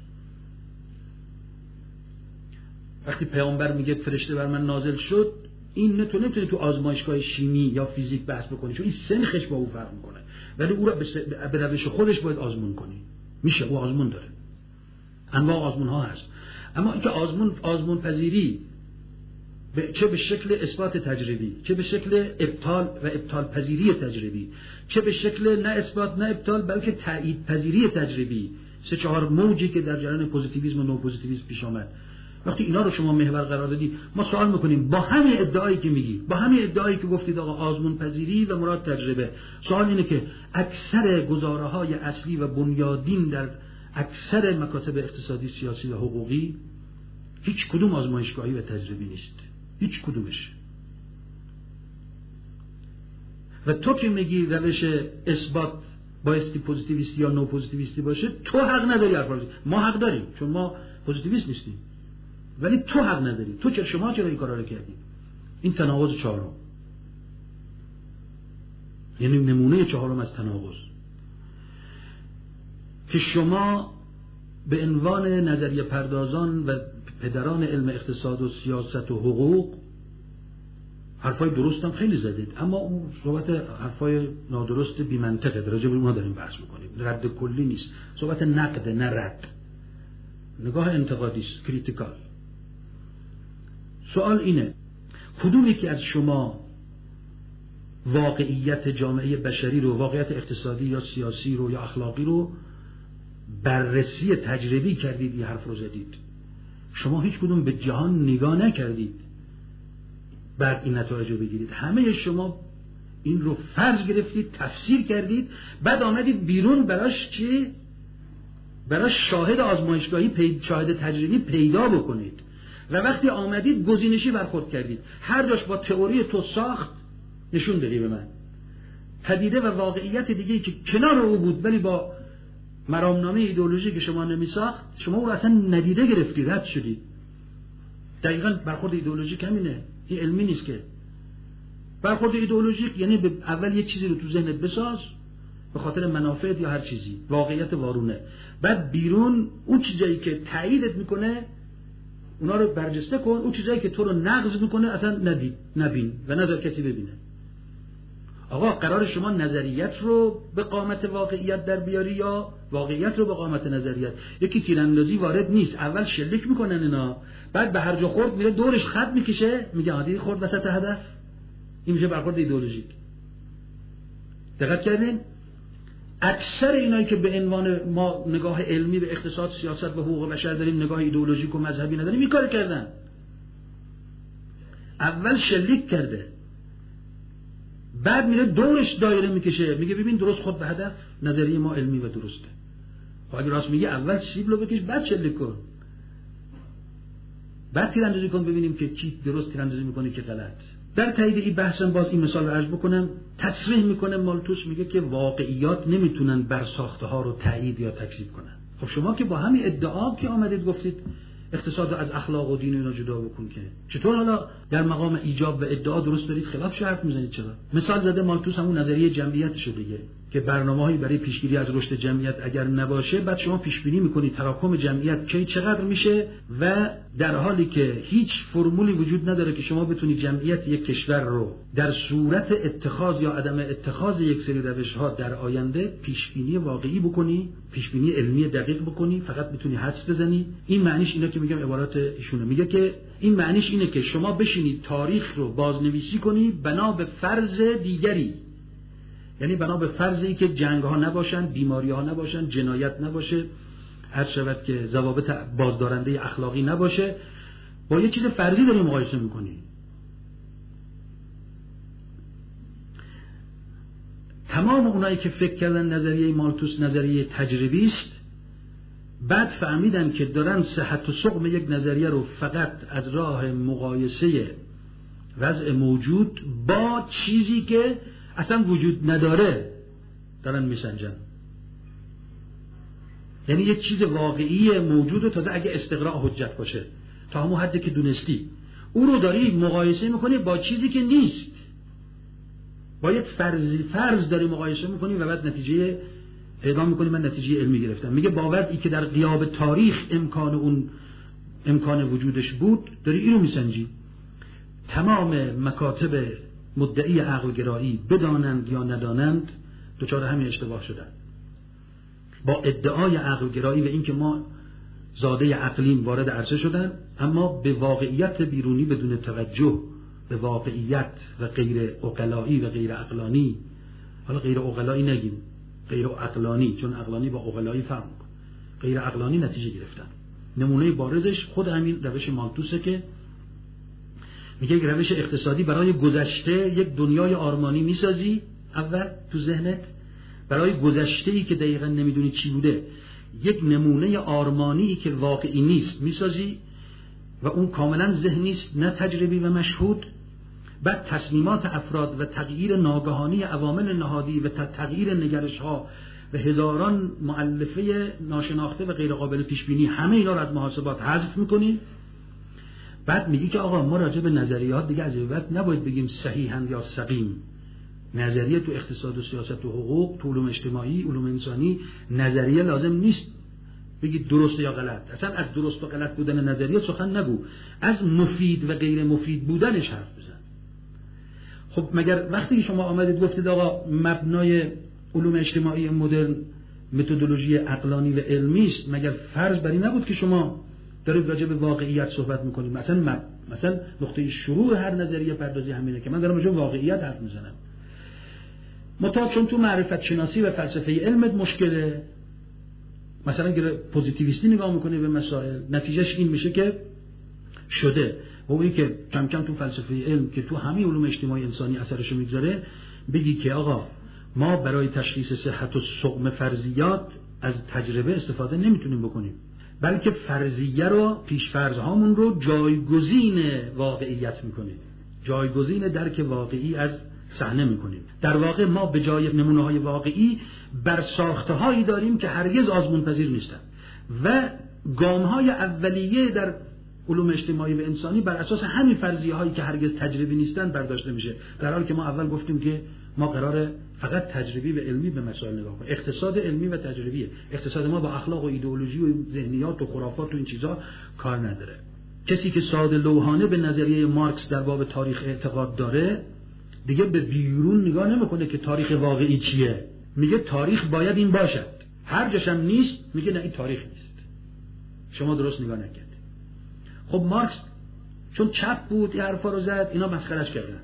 وقتی پیامبر میگه فرشته بر من نازل شد، این نمیتونی تو آزمایشگاه شیمی یا فیزیک بحث بکنی، چون این سنخش با او فرق میکنه، ولی او را به روش خودش باید آزمون کنی. میشه، او آزمون داره، انواع آزمون ها هست. اما اینکه آزمون پذیری چه به شکل اثبات تجربی، چه به شکل ابطال و ابطال پذیری تجربی، چه به شکل نه اثبات نه ابطال بلکه تایید پذیری تجربی، 3-4 موجی که در جریان پوزیتیویسم و نو پوزیتیویسم پیش آمد، وقتی اینا رو شما محور قرار دادی، ما سوال میکنیم با همین ادعایی که میگی، با همین ادعایی که گفتید آقا آزمون پذیری و مراد تجربه، سوال اینه که اکثر گزاره‌های اصلی و بنیادین در اکثر مکاتب اقتصادی، سیاسی و حقوقی هیچ کدوم آزمایشگاهی و تجربی نیست، هیچ کدومش. و تو که میگی روش اثبات بایستی پوزیتیویستی یا نو پوزیتیویستی باشه، تو حق نداری حرف بزنی. ما حق داریم چون ما پوزیتیویست نیستیم، ولی تو حق نداری. شما چرا این کارا رو کردی؟ این تناقض چهارم، یعنی نمونه چهارم از تناقض، که شما به عنوان نظریه پردازان و پدران علم اقتصاد و سیاست و حقوق حرفای درستم خیلی زدید، اما اون صحبت حرفای نادرست بی منطقه، راجع به اونها داریم بحث میکنیم، رد کلی نیست، صحبت نقد نه رد، نگاه انتقادی است، کریتیکال. سوال اینه کدوم یکی از شما واقعیت جامعه بشری رو، واقعیت اقتصادی یا سیاسی رو یا اخلاقی رو بررسی تجربی کردید؟ این حرف رو زدید. شما هیچ کدوم به جهان نگاه نکردید بعد این نتایج رو بگیرید. همه شما این رو فرض گرفتید، تفسیر کردید، بعد آمدید بیرون براش چی؟ براش شاهد آزمایشگاهی، شاهد تجربی پیدا بکنید. و وقتی آمدید گزینشی برخورد کردید، هر جاش با تئوری تو ساخت نشون دادی به من. پدیده و واقعیت دیگه که کنار او بود ولی با مرامنامه ایدئولوژی که شما نمیساخت، شما او رو اصلا ندیده گرفتی، رد شدی. دقیقاً برخورد ایدئولوژیک همینه، این علمی نیست که. برخورد ایدئولوژیک یعنی به اول یک چیزی رو تو ذهنت بساز به خاطر منافعت یا هر چیزی، واقعیت وارونه، بعد بیرون اون چیزایی که تاییدت میکنه اونا رو برجسته کن، اون چیزایی که تو رو نقض میکنه اصلا نبین و نذار کسی ببینه. آقا قرار شما نظریت رو به قامت واقعیت در بیاری یا واقعیت رو به قامت نظریت؟ یکی تیراندازی وارد نیست، اول شلیک میکنن اینا، بعد به هر جا خورد میره دورش خط میکشه، میگه عادی خورد وسط هدف. این میشه برخورد ایدئولوژیک. دقت کردین؟ اکثر اینایی که به عنوان ما نگاه علمی به اقتصاد، سیاست و حقوق بشر داریم، نگاه ایدئولوژیک و مذهبی نداریم، این کار کردن. اول شلیک کرده، بعد میره دورش دایره میکشه، میگه ببین درست خود به هدف، نظریه ما علمی و درسته. خب اگه راست میگه اول سیبلو بکش، بعد شلیک کن، بعد تیراندازی کن، ببینیم که کی درست تیراندازی میکنه که غلط. در تایید این بحثم باز این مثال رو عرض بکنم. تصریح میکنه مالتوس، میگه که واقعیات نمیتونن برساخته ها رو تایید یا تکذیب کنن. خب شما که با همین ادعا که آمدید گفتید اقتصاد رو از اخلاق و دین اینا جدا بکن، که چطور حالا در مقام ایجاب و ادعا درست دارید خلاف حرف میزنید؟ چرا؟ مثال زده مالتوس همون نظریه جمعیتش رو دیگه، که برنامه‌هایی برای پیشگیری از رشد جمعیت اگر نباشه، بعد شما پیش بینی می‌کنید تراکم جمعیت کی چقدر میشه، و در حالی که هیچ فرمولی وجود نداره که شما بتونید جمعیت یک کشور رو در صورت اتخاذ یا عدم اتخاذ یک سری روش‌ها در آینده پیش بینی واقعی بکنی، پیش بینی علمی دقیق بکنی، فقط میتونی حدس بزنی. این معنیش اینه که میگم عبارات ایشونه، میگه که این معنیش اینه که شما بشینید تاریخ رو بازنویسی کنی بنا به فرض دیگری، یعنی بنا به فرضی که جنگ ها نباشن، بیماری ها نباشن، جنایت نباشه، هر شود که ضوابط بازدارنده اخلاقی نباشه، با یه چیز فرضی داری مقایسه میکنی. تمام اونایی که فکر کردن نظریه مالتوس نظریه تجربی است، بعد فهمیدن که دارن صحت و سقم یک نظریه رو فقط از راه مقایسه وضع موجود با چیزی که اصلا وجود نداره دارن میسنجن. یعنی یک چیز واقعی موجود رو تازه اگه استقراء حجت باشه تا همون حدی که دونستی، او رو داری مقایسه میکنی با چیزی که نیست، با یک فرض داری مقایسه میکنی و بعد نتیجه اعلام میکنی من نتیجه علمی گرفتم. میگه با وضعی که در غیاب تاریخ امکان وجودش بود داری اینو میسنجی. تمام مکاتب مدعی عقل گرایی بدانند یا ندانند دچار همین اشتباه شدن، با ادعای عقل گرایی و اینکه ما زاده عقلیم وارد عرصه شدن، اما به واقعیت بیرونی بدون توجه به واقعیت و غیر عقلایی و غیر عقلانی، حالا غیر عقلایی نگیم، غیر عقلانی، چون عقلانی با عقلایی فرق میکنه، غیر عقلانی نتیجه گرفتن. نمونه بارزش خود همین روش مالتوسه که میگه یک روش اقتصادی برای گذشته یک دنیای آرمانی میسازی اول تو ذهنت، برای گذشته‌ای که دقیقاً نمیدونی چی بوده یک نمونه آرمانی که واقعی نیست میسازی و اون کاملا ذهنی است نه تجربی و مشهود. بعد تصمیمات افراد و تغییر ناگهانی عوامل نهادی و تغییر نگرش‌ها و هزاران مؤلفه ناشناخته و غیر قابل پیش بینی، همه اینا رو از محاسبات حذف می‌کنی. بعد میگی که آقا ما راجع به نظریات دیگه از این بعد نباید بگیم صحیحند یا سقیم. نظریه تو اقتصاد و سیاست و حقوق، تو علوم اجتماعی، علوم انسانی، نظریه لازم نیست بگید درست یا غلط. اصلا از درست و غلط بودن نظریه سخن نگو، از مفید و غیر مفید بودنش حرف بزن. خب مگر وقتی که شما آمدید گفتید آقا مبنای علوم اجتماعی مدرن متدولوژی عقلانی و علمی است، مگر فرض بر این نبود که شما دارید راجع به واقعیت صحبت میکنید؟ مثلا نقطه شروع هر نظریه پردازی همینه که من دارم راجع به واقعیت حرف میزنم. چون تو معرفت شناسی و فلسفه علمت مشکله، مثلا پوزیتیویستی نگاه میکنه به مسائل، نتیجهش این میشه که شده و اونی که کم کم تو فلسفه علم که تو همه علوم اجتماعی انسانی اثرشو میگذاره بگی که آقا ما برای تشخیص صحت و سقم فرضیات از تجربه استفاده نمیتونیم بکنیم، بلکه فرضیه رو پیش‌فرض‌هامون رو جایگزین واقعیت میکنیم، جایگزین درک واقعی از صحنه میکنیم. در واقع ما به جای نمونه‌های واقعی برساخته‌هایی داریم که هرگز آزمون‌پذیر نیستند و گام‌های اولیه در علوم اجتماعی و انسانی بر اساس همین فرضیه‌هایی که هرگز تجربی نیستند برداشته میشه، در حالی که ما اول گفتیم که ما قراره فقط تجربی و علمی به مسائل نگاه کنیم. اقتصاد علمی و تجربیه. اقتصاد ما با اخلاق و ایدئولوژی و ذهنیات و خرافات و این چیزا کار نداره. کسی که ساده لوحانه به نظریه مارکس در باب تاریخ اعتقاد داره دیگه به بیرون نگاه نمیکنه که تاریخ واقعی چیه، میگه تاریخ باید این باشد، هر جاش هم نیست میگه نه این تاریخ نیست، شما درست نگاه نکردید. خب مارکس چون چپ بود این حرفا رو زد، اینا مسخرهش کردن.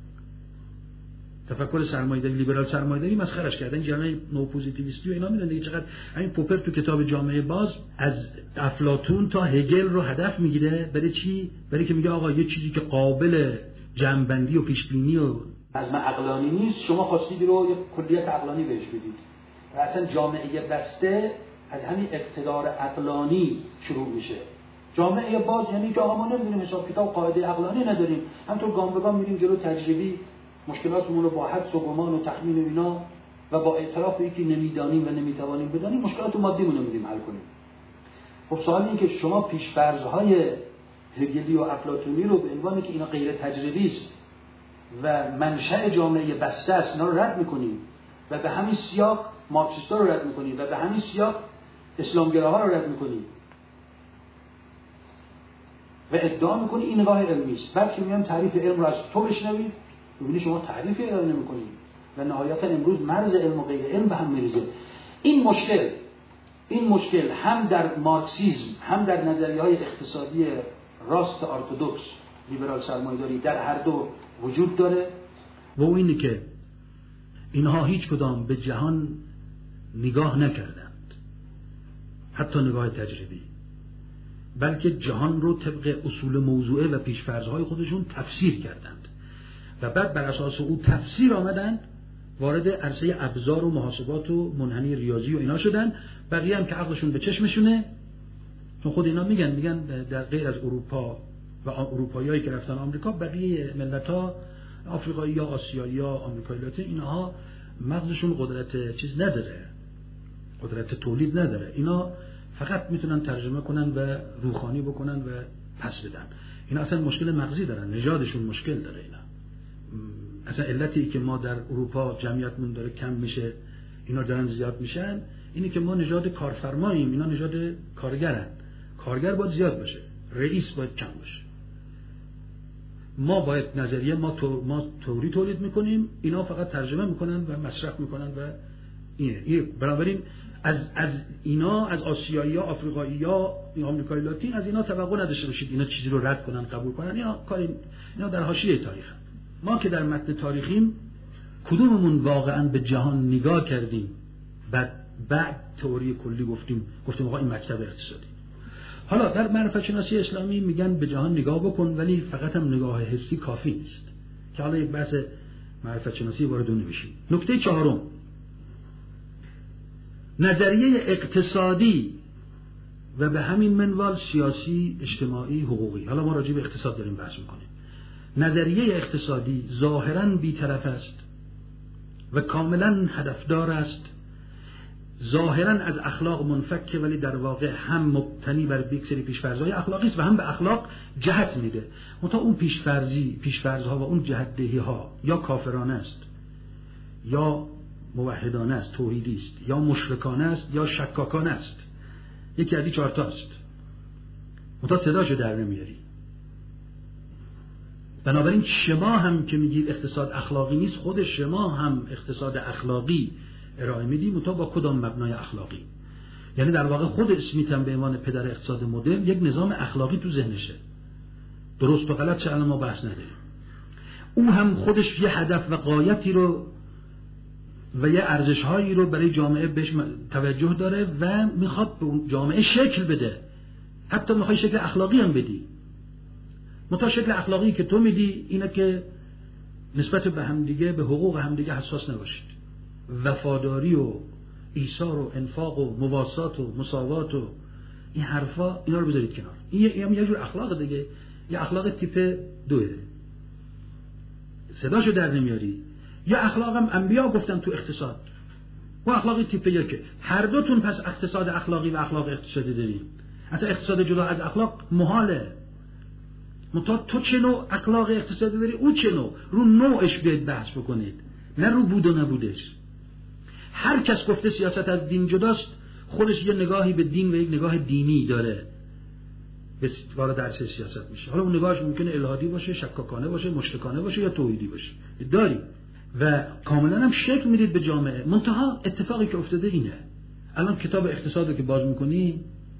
تفکر سرمایه‌داری لیبرال سرمایه‌داری مسخرهش کردن، جنای نو پوزیتیویستی و اینا میدونن دیگه چقدر همین پوپر تو کتاب جامعه باز از افلاطون تا هگل رو هدف میگیره. برای چی؟ برای که میگه آقا یه چیزی که قابل جمع‌بندی و پیش‌بینی و نظم عقلانی نیست شما خواستید رو یه کلیت عقلانی بهش بدید. و اصلا جامعه بسته از همین اقتدار عقلانی شروع میشه. جامعه باز یعنی که آقا ما نمیدونیم حساب کتاب قاعده عقلانی نداریم، همونطور گام به گام میریم جلو تجربی مشکلاتمون رو با حدس و گمان و تخمین و اینا و با اعتراف به اینکه نمیدانیم و نمیتوانیم بدانیم مشکلات مادیمون رو می‌ریم حل کنیم. خب سوال این که شما پیش‌فرض‌های هگلی و افلاطونی رو به عنوان که اینا غیر تجربی است و منشأ جامعه بسته است اینا رو رد می‌کنیم و به همین سیاق مارکسیستا رو رد می‌کنیم و به همین سیاق اسلامگراها رو رد می‌کنیم و ادعا می‌کنی این نگاه علمی است. بعد که میام تعریف علم رو از تو بشنوید می‌بینی شما تعریفی ارائه نمی‌کنید و نهایتاً امروز مرز علم و غیر علم به هم می‌ریزه. این مشکل هم در مارکسیسم هم در نظریه‌های اقتصادی راست ارتدوکس لیبرال سرمایه‌داری در هر دو وجود داره و اون اینه که اینها هیچ کدام به جهان نگاه نکردند، حتی نگاه تجربی، بلکه جهان رو طبق اصول موضوعه و پیش‌فرض‌های خودشون تفسیر کردند و بعد بر اساس او تفسیر آمدن وارد عرصه ابزار و محاسبات و منحنی ریاضی و اینا شدن. بقیه هم که عقلشون به چشمشونه، چون خود اینا میگن در غیر از اروپا و اروپاییایی که رفتن آمریکا بقیه ملت‌ها آفریقایی یا آسیایی یا آمریکایی لاتین اینها مغزشون قدرت چیز نداره، قدرت تولید نداره، اینا فقط میتونن ترجمه کنن و روخانی بکنن و پس بدن. اینا اصلا مشکل مغزی دارن، نژادشون مشکل داره. اینا اصلا علتی که ما در اروپا جمعیتمون داره کم میشه اینا دارن زیاد میشن اینی که ما نژاد کارفرماییم، اینا نژاد کارگرن. کارگر باید زیاد باشه، رئیس باید کم باشه. ما باید نظریه ما توری تولید میکنیم، اینا فقط ترجمه میکنن و مصرف میکنن و اینه. بنابراین از اینا، از آسیایی ها، آفریقایی ها، آمریکایی لاتین، از اینا توقع نداشته باشید اینا چیزی رو رد کنن قبول کنن. اینا در حاشیه تاریخ. ما که در متن تاریخیم کدوممون واقعا به جهان نگاه کردیم بعد تئوری کلی گفتیم آقا این مکتب اقتصادی. حالا در معرفت شناسی اسلامی میگن به جهان نگاه بکن ولی فقط هم نگاه حسی کافی نیست، که حالا یک بحث معرفت شناسی وارد اون نمیشیم. نکته چهارم، نظریه اقتصادی و به همین منوال سیاسی، اجتماعی، حقوقی. حالا ما راجع به اقتصاد داریم بحث میکنیم. نظریه اقتصادی ظاهراً بی‌طرف است و کاملاً هدفدار است، ظاهراً از اخلاق منفکه ولی در واقع هم مبتنی بر یک سری پیش‌فرض‌های اخلاقی است و هم به اخلاق جهت میده. منتها اون پیش‌فرض‌ها و اون جهت‌دهی‌ها یا کافرانه است یا موحدانه است، توحیدی است، یا مشرکانه است یا شکاکانه است. یکی از این 4 تاست. منتها صداشو در نمیاری. بنابراین شما هم که میگید اقتصاد اخلاقی نیست، خود شما هم اقتصاد اخلاقی ارائه میدید، منتها با کدام مبنای اخلاقی؟ یعنی در واقع خود اسمیت هم به عنوان پدر اقتصاد مدرن یک نظام اخلاقی تو ذهنشه. درست و غلط چه الان ما بحث نداریم. او هم خودش یه هدف و غایتی رو و یه ارزش‌هایی رو برای جامعه بهش توجه داره و میخواد به اون جامعه شکل بده. حتی میخوای شکل اخلاقی هم بدی. منتها شکل اخلاقی که تو میدی اینه که نسبت به همدیگه، به حقوق همدیگه حساس نباشید. وفاداری و ایثار و انفاق و مواسات و مساوات و این حرفا، اینا رو بذارید کنار. این یه جور اخلاق دیگه، یه اخلاق تیپ 2. صداشو در نمیاری. یا اخلاق هم انبیا گفتن تو اقتصاد، و اخلاق تیپ 1. هر دوتون پس اقتصاد اخلاقی و اخلاق اقتصادی داریم. اصلا اقتصاد جدا از اخلاق محاله. منتها تو چه نوع اخلاق اقتصادی داری، او چه نوع، رو نوعش بیاید بحث بکنید، نه رو بود و نبودش. هر کس گفته سیاست از دین جداست، خودش یه نگاهی به دین و یک نگاه دینی داره، وارد درس سیاست میشه. حالا اون نگاهش ممکنه الهادی باشه، شکاکانه باشه، مشرکانه باشه یا توحیدی باشه، داری و کاملا هم شکل میدید به جامعه. منتها اتفاقی که افتاده اینه، الان کتاب اقتصاد رو که باز میکنی،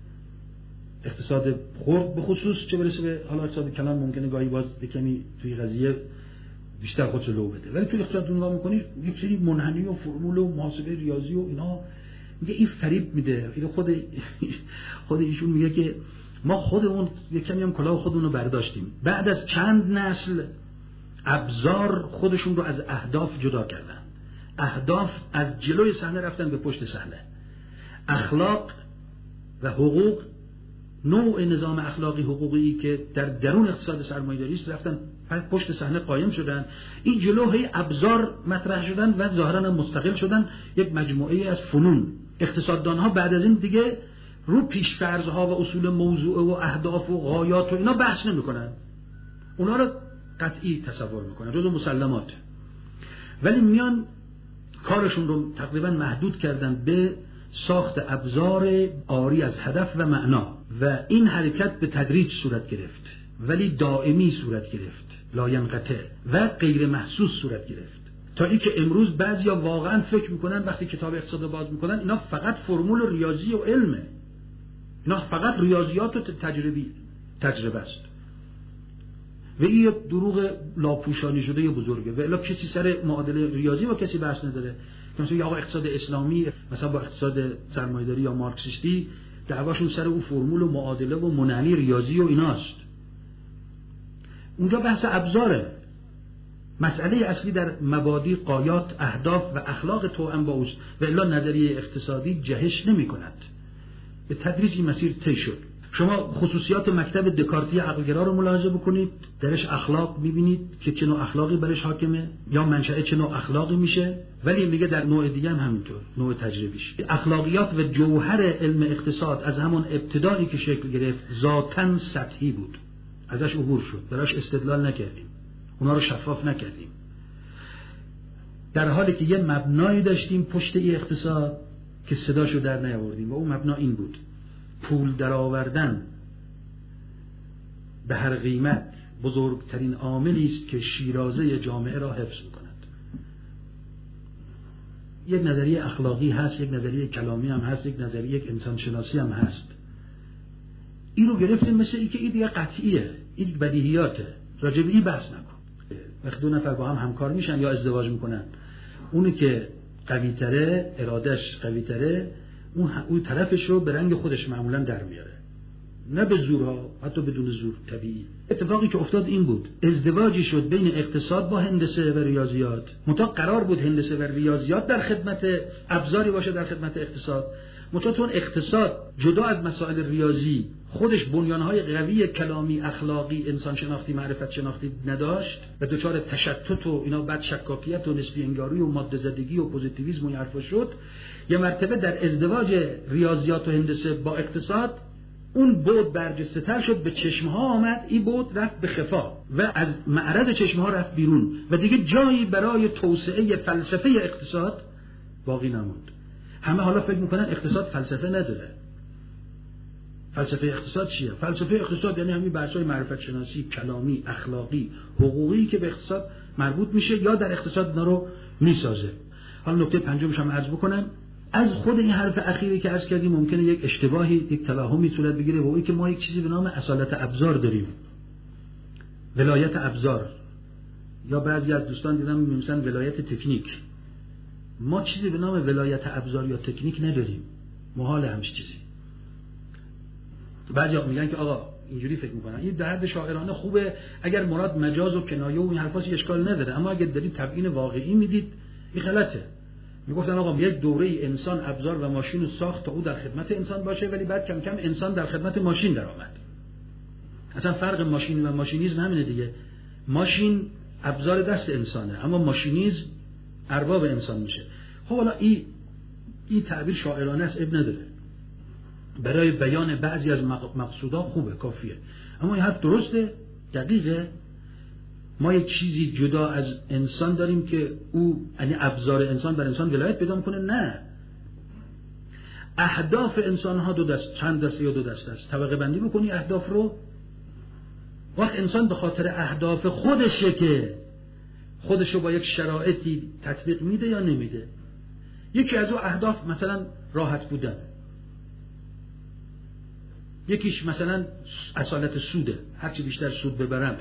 اقتصاد خرد به خصوص، چه برسه به حالا اقتصاد کلان ممکنه گاهی باز کمی توی قضیه بیشتر خودشو لو بده، ولی توی اقتصاد نگاه میکنی یک سری منحنی و فرمول و محاسبه ریاضی و اینا، میگه این فریب میده. این خود ایشون میگه که ما خودمون یک کمی هم کلاه خودمون رو برداشتیم، بعد از چند نسل ابزار خودشون رو از اهداف جدا کردن. اهداف از جلوی صحنه رفتن به پشت صحنه. اخلاق و حقوق، نوع نظام اخلاقی حقوقی که در درون اقتصاد سرمایه‌داری است، رفتن پشت صحنه قایم شدن. این جلوی ابزار مطرح شدن و ظاهراً مستقل شدن یک مجموعه از فنون. اقتصاددان‌ها بعد از این دیگه رو پیش‌فرض‌ها و اصول موضوع و اهداف و غایات و اینا بحث نمی‌کنن. اونا رو قطعی تصور می‌کنن، جزو مسلمات. ولی میان کارشون رو تقریباً محدود کردن به ساخت ابزار عاری از هدف و معنا و این حرکت به تدریج صورت گرفت، ولی دائمی صورت گرفت، لاینقطع و غیر محسوس صورت گرفت، تا اینکه امروز بعضیا واقعا فکر میکنن وقتی کتاب اقتصاد رو باز میکنن اینا فقط فرمول و ریاضی و علمه، اینا فقط ریاضیات و تجربه است و این یک دروغ لاپوشانی شده بزرگه. و الا کسی سر معادله ریاضی با کسی بحث نداره. مثلا آقا اقتصاد اسلامی مثلا با اقتصاد سرمایه‌داری یا مارکسیستی دعواشون سر اون فرمول و معادله و منحنی ریاضی و ایناست. اونجا بحث ابزاره. مسئله اصلی در مبادی، غایات، اهداف و اخلاق توأم با اوست و الا نظریه اقتصادی جهش نمی‌کند. به تدریج این مسیر طی شد. شما خصوصیات مکتب دکارتی عقلگرا رو ملاحظه بکنید، درش اخلاق می‌بینید که چه نوع اخلاقی برش حاکمه یا منشأ چه نوع اخلاقی میشه، ولی میگه در نوع دیگه هم همینطور، نوع تجربیش. اخلاقیات و جوهر علم اقتصاد از همون ابتدایی که شکل گرفت ذاتاً سطحی بود، ازش عبور شد، براش استدلال نکردیم، اونا رو شفاف نکردیم، در حالی که یه مبنایی داشتیم پشت این اقتصاد که صداشو در نیاوردیم و اون مبنا این بود: پول درآوردن به هر قیمت بزرگترین عاملی است که شیرازه جامعه را حفظ می‌کند. یک نظریه اخلاقی هست، یک نظریه کلامی هم هست، یک نظریه انسان شناسی هم هست. این رو گرفتیم مثل این که این دیگه قطعیه، این بدیهیاته، راجع به این بحث نکن. وقتی دو نفر با هم همکار میشن یا ازدواج میکنن، اونی که قوی تره، ارادش قوی تره، اون طرفش رو به رنگ خودش معمولا در میاره، نه به زورها، حتی بدون زور، طبیعی. اتفاقی که افتاد این بود: ازدواجی شد بین اقتصاد با هندسه و ریاضیات. منتها قرار بود هندسه و ریاضیات در خدمت ابزاری باشه در خدمت اقتصاد. منتها اقتصاد جدا از مسائل ریاضی خودش بنیانهای قوی کلامی، اخلاقی، انسان شناختی، معرفت شناختی نداشت و دچار تشتت و اینا، بعد شکاکیت و نسبی انگاری و ماده زدگی و پوزیتیویسم و این حرفا شد. یه مرتبه در ازدواج ریاضیات و هندسه با اقتصاد اون بود برجسته تر شد، به چشمها آمد، این بود رفت به خفا و از معرض چشمها رفت بیرون و دیگه جایی برای توسعه فلسفه اقتصاد باقی نموند. همه حالا فکر میکنن اقتصاد فلسفه نداره. فلسفه اقتصاد چیه؟ فلسفه اقتصاد یعنی همین بحث‌های معرفت شناسی، کلامی، اخلاقی، حقوقی که به اقتصاد مربوط میشه یا در اقتصاد اینا رو میسازه. حالا نکته پنجمش هم عرض بکنم. از خود این حرف اخیری که عرض کردیم ممکنه یک اشتباهی، یک توهمی صورت بگیره و اون که ما یک چیزی به نام اصالت ابزار داریم. ولایت ابزار، یا بعضی از دوستان دیدم میگن ولایت تکنیک. ما چیزی به نام ولایت ابزار یا تکنیک نداریم. محال همش چیزی. بعضیا میگن که آقا اینجوری فکر میکنن این در حد شاعرانه خوبه، اگر مراد مجاز و کنایه و این حرفاش اشکال نداره، اما اگر دارید تبیین واقعی میدید این غلطه. میگفتن آقا یک دوره انسان ابزار و ماشین رو ساخت تا او در خدمت انسان باشه، ولی بعد کم کم انسان در خدمت ماشین در آمد. اصلا فرق ماشین و ماشینیزم همینه دیگه. ماشین ابزار دست انسانه، اما ماشینیزم ارباب انسان میشه. خب حالا این تعبیر شاعرانه است، اب نداره، برای بیان بعضی از مقصودها خوبه، کافیه، اما این حرف درسته، دقیقه. ما یک چیزی جدا از انسان داریم که او یعنی ابزار انسان بر انسان ولایت پیدا میکنه؟ نه. اهداف انسان ها چند دسته یا دو دسته است. طبقه بندی بکنی اهداف رو، وقت انسان به خاطر اهداف خودشه که خودشو با یک شرایطی تطبیق میده یا نمیده. یکی از او اهداف مثلا راحت بودن، یکیش مثلا اصالت سوده، هرچی بیشتر سود ببرم،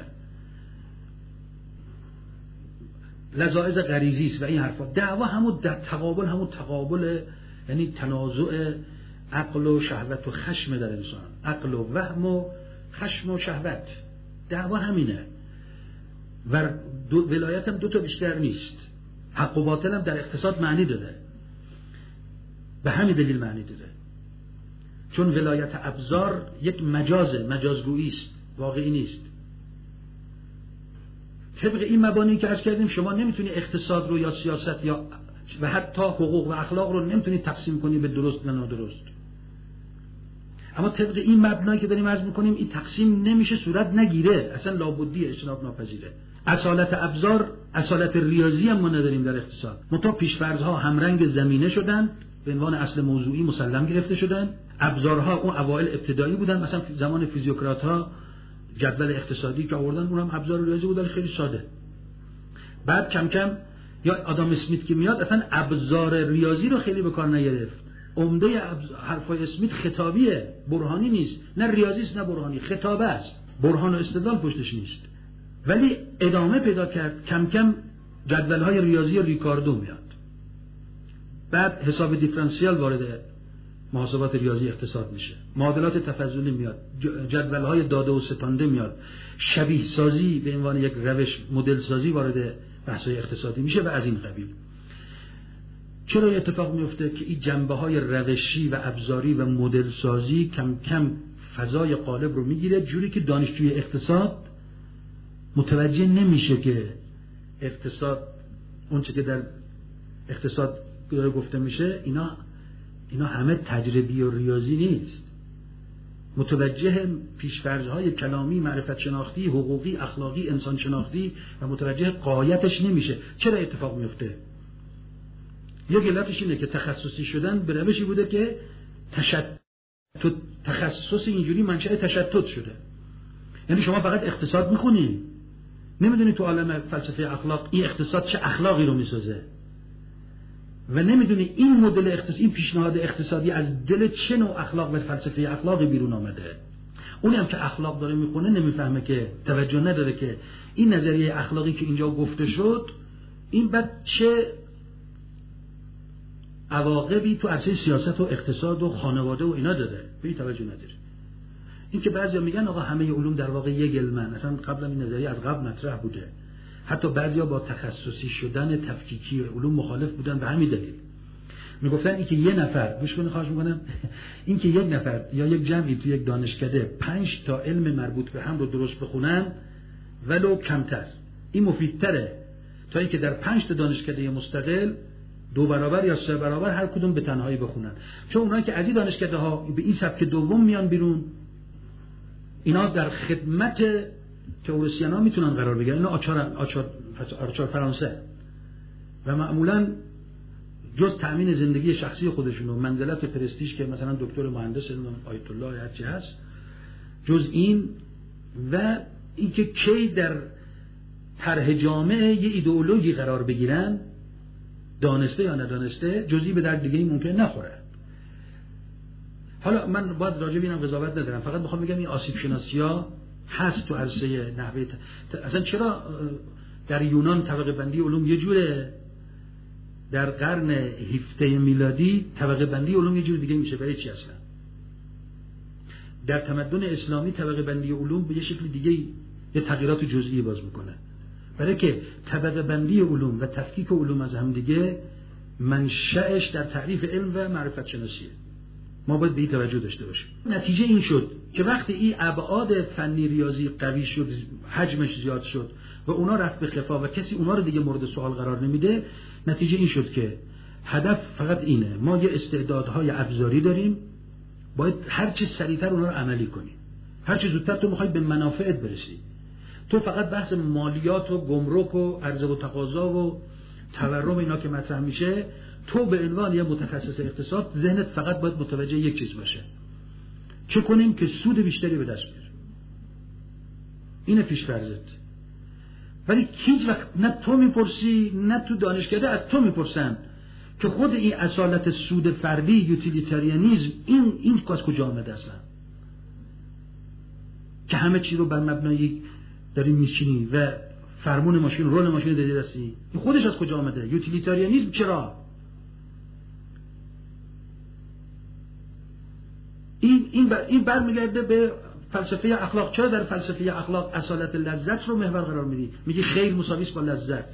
لذاذ غریزی است و این حرفا. دعوا همون تقابل یعنی تنازع عقل و شهوت و خشم در انسان، عقل و وهم و خشم و شهوت، دعوا همینه. و ولایت هم دو تا بیشتر نیست. حق و باطل هم در اقتصاد معنی داره، به همین دلیل معنی داره، چون ولایت ابزار یک مجازگویی است، واقعی نیست. طبق این مبانی که عرض کردیم شما نمیتونی اقتصاد رو یا سیاست یا و حتی حقوق و اخلاق رو نمیتونی تقسیم کنی به درست و نادرست. اما طبق این مبنایی که داریم عرض میکنیم این تقسیم نمیشه، صورت نگیره، اصلا لابدی، اجتناب ناپذیره. اصالت ابزار، اصالت ریاضی هم ما نداریم در اقتصاد. منتها پیش‌فرض‌ها همرنگ زمینه شدن، به عنوان اصل موضوعی مسلم گرفته شدن. ابزارها اون اوایل ابتدایی بودن، مثلا زمان فیزیوکرات‌ها جدول اقتصادی که آوردن اونم ابزار ریاضی بود، خیلی ساده. بعد کم کم یا آدام اسمیت که میاد اصلا ابزار ریاضی رو خیلی به کار نگرفت. عمده حرفای اسمیت خطابیه، برهانی نیست، نه ریاضی است نه برهانی، خطابه است، برهان و استدلال پشتش نیست. ولی ادامه پیدا کرد، کم کم جدول‌های ریاضی ریکاردو میاد، بعد حساب دیفرانسیل وارد محاسبات ریاضی اقتصاد میشه، معادلات تفاضلی میاد، جدول‌های داده و ستانده میاد، شبیه سازی به عنوان یک روش مدل سازی وارد بحث‌های اقتصادی میشه و از این قبیل. چرا اتفاق میفته که این جنبه‌های روشی و ابزاری و مدل سازی کم کم فضای قالب رو میگیره، جوری که دانشجوی اقتصاد متوجه نمیشه که اقتصاد اون چه که در اقتصاد داره گفته میشه اینا همه تجربی و ریاضی نیست. متوجه پیش‌فرض‌های کلامی، معرفت شناختی، حقوقی، اخلاقی، انسان شناختی و متوجه غایتش نمیشه. چرا اتفاق میفته؟ یک علتش اینه که تخصصی شدن به روشی بوده که تخصص اینجوری منشأ تشتت شده. یعنی شما فقط اقتصاد میخونی، نمیدونی تو عالم فلسفه اخلاق این اقتصاد چه اخلاقی رو میسازه و نمیدونی این مدل اقتصادی، این پیشنهاد اقتصادی از دل چه نوع اخلاق و فلسفه اخلاقی بیرون آمده. اونی هم که اخلاق داره میخونه نمیفهمه، که توجه نداره که این نظریه اخلاقی که اینجا گفته شد این بعد چه عواقبی تو عرصه سیاست و اقتصاد و خانواده و اینا داره، به این توجه نداره. این که بعضیا میگن آقا همه علوم در واقع یک علمن، اصلا قبلا این نظریه از قبل مطرح بوده. حتی بعضیا با تخصصی شدن تفکیکی علوم مخالف بودن به همین دلیل. میگفتن این که یه نفر، گوش کنید خواهش میکنم، این که یک نفر یا یک جمعی تو یک دانشکده 5 تا علم مربوط به هم رو درست بخونن ولو کمتر، این مفیدتره تا اینکه در 5 تا دانشکده مستقل 2 برابر یا 3 برابر هر کدوم به تنهایی بخونن. چون اونایی که از این دانشکده ها به این سبک دوم میان بیرون، اینا در خدمت تئوریسین ها میتونن قرار بگیرن. اینا آچار فرانسه و معمولا جز تأمین زندگی شخصی خودشون و منزلت پرستیژ که مثلا دکتر مهندس آیت الله هر چی هست، جز این و اینکه کی در طرح جامعه یه ایدئولوژی قرار بگیرن، دانسته یا ندانسته، جزئی به درد دیگه ممکن نخوره. حالا من باید راجع به اینم قضاوت ندارم، فقط میخوام بگم این آسیب شناسی‌ها هست تو عرصه نحوه اصلا چرا در یونان طبقه بندی علوم یه جوره، در قرن 17 میلادی طبقه بندی علوم یه جور دیگه میشه؟ برای چی اصلا؟ در تمدن اسلامی طبقه بندی علوم به یه شکل دیگه یه تغییرات جزئی باز میکنه، برای که طبقه بندی علوم و تفکیک علوم از هم دیگه منشأش در تعریف علم و معرفت شناسیه. ما باید به این توجه داشته باشیم. نتیجه این شد که وقتی این ابعاد فنی ریاضی قوی شد، حجمش زیاد شد و اونا رفت به خفا و کسی اونا رو دیگه مورد سوال قرار نمیده، نتیجه این شد که هدف فقط اینه، ما یه استعدادهای ابزاری داریم، باید هر چه سریعتر اونا رو عملی کنی، هر چه زودتر تو میخوای به منافعت برسی. تو فقط بحث مالیات و گمرک و عرضه و تقاضا و تورم اینا که مطرح میشه، تو به عنوان یه متخصص اقتصاد ذهنت فقط باید متوجه یک چیز باشه، چه کنیم که سود بیشتری به دست بیاریم. اینه پیش فرضت. ولی هیچ وقت نه تو میپرسی نه تو دانشکده از تو میپرسن که خود این اصالت سود فردی، یوتیلیتاریانیسم، این از کجا آمده اصلا؟ که همه چی رو بر مبنای داری میشینی و فرمون ماشین، رول ماشین دادی رسی، این خودش از کجا آمده؟ یوتیلیتاریانیسم چرا؟ این برمیگرده به فلسفه اخلاق. چرا در فلسفه اخلاق اصالت لذت رو محور قرار میدی؟ میگی خیر مساوی است با لذت.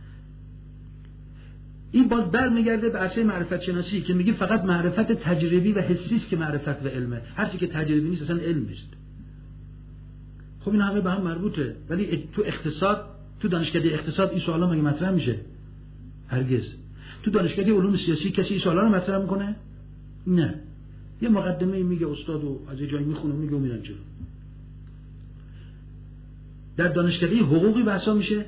این باز برمیگرده به اصل معرفت شناسی که میگی فقط معرفت تجربی و حسی است که معرفت و علمه، هر چی که تجربی نیست اصلا علم نیست. خب این همه به هم مربوطه، ولی تو اقتصاد، تو دانشکده اقتصاد این سوالا مگه مطرح میشه؟ هرگز. تو دانشکده علوم سیاسی کسی این سوالا رو مطرح میکنه؟ نه. یه مقدمه میگه استاد و از یه جایی میخونه میگه و میرن جلو. در دانشکده حقوقی بحثا میشه؟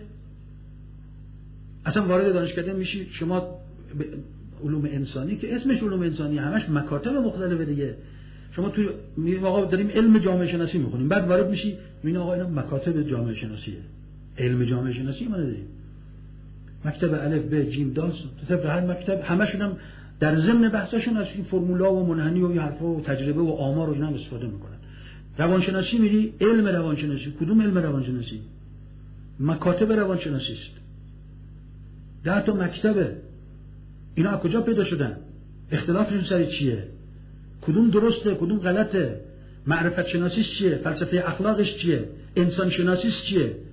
اصلا وارد دانشکده میشی شما علوم انسانی که اسمش علوم انسانی، همش مکاتب مختلفه دیگه. شما توی آقا داریم علم جامعه شناسی میخونیم، بعد وارد میشی میبینی آقا اینا مکاتب جامعه شناسیه، علم جامعه شناسی ما نداریم. مکتب الف ب ج د تو هر مکتب همشون هم در ضمن بحثاشون از این فرمولا و منحنی و این حرفا و تجربه و آمار و اینا هم استفاده میکنن. روانشناسی میری، علم روانشناسی، کدوم علم روانشناسی؟ مکاتب روانشناسی است. 10 تا مکتبه. اینا از کجا پیدا شدن؟ اختلافشون سر چیه؟ کدوم درسته، کدوم غلطه؟ معرفت شناسیش چیه؟ فلسفه اخلاقش چیه؟ انسان شناسیش چیه؟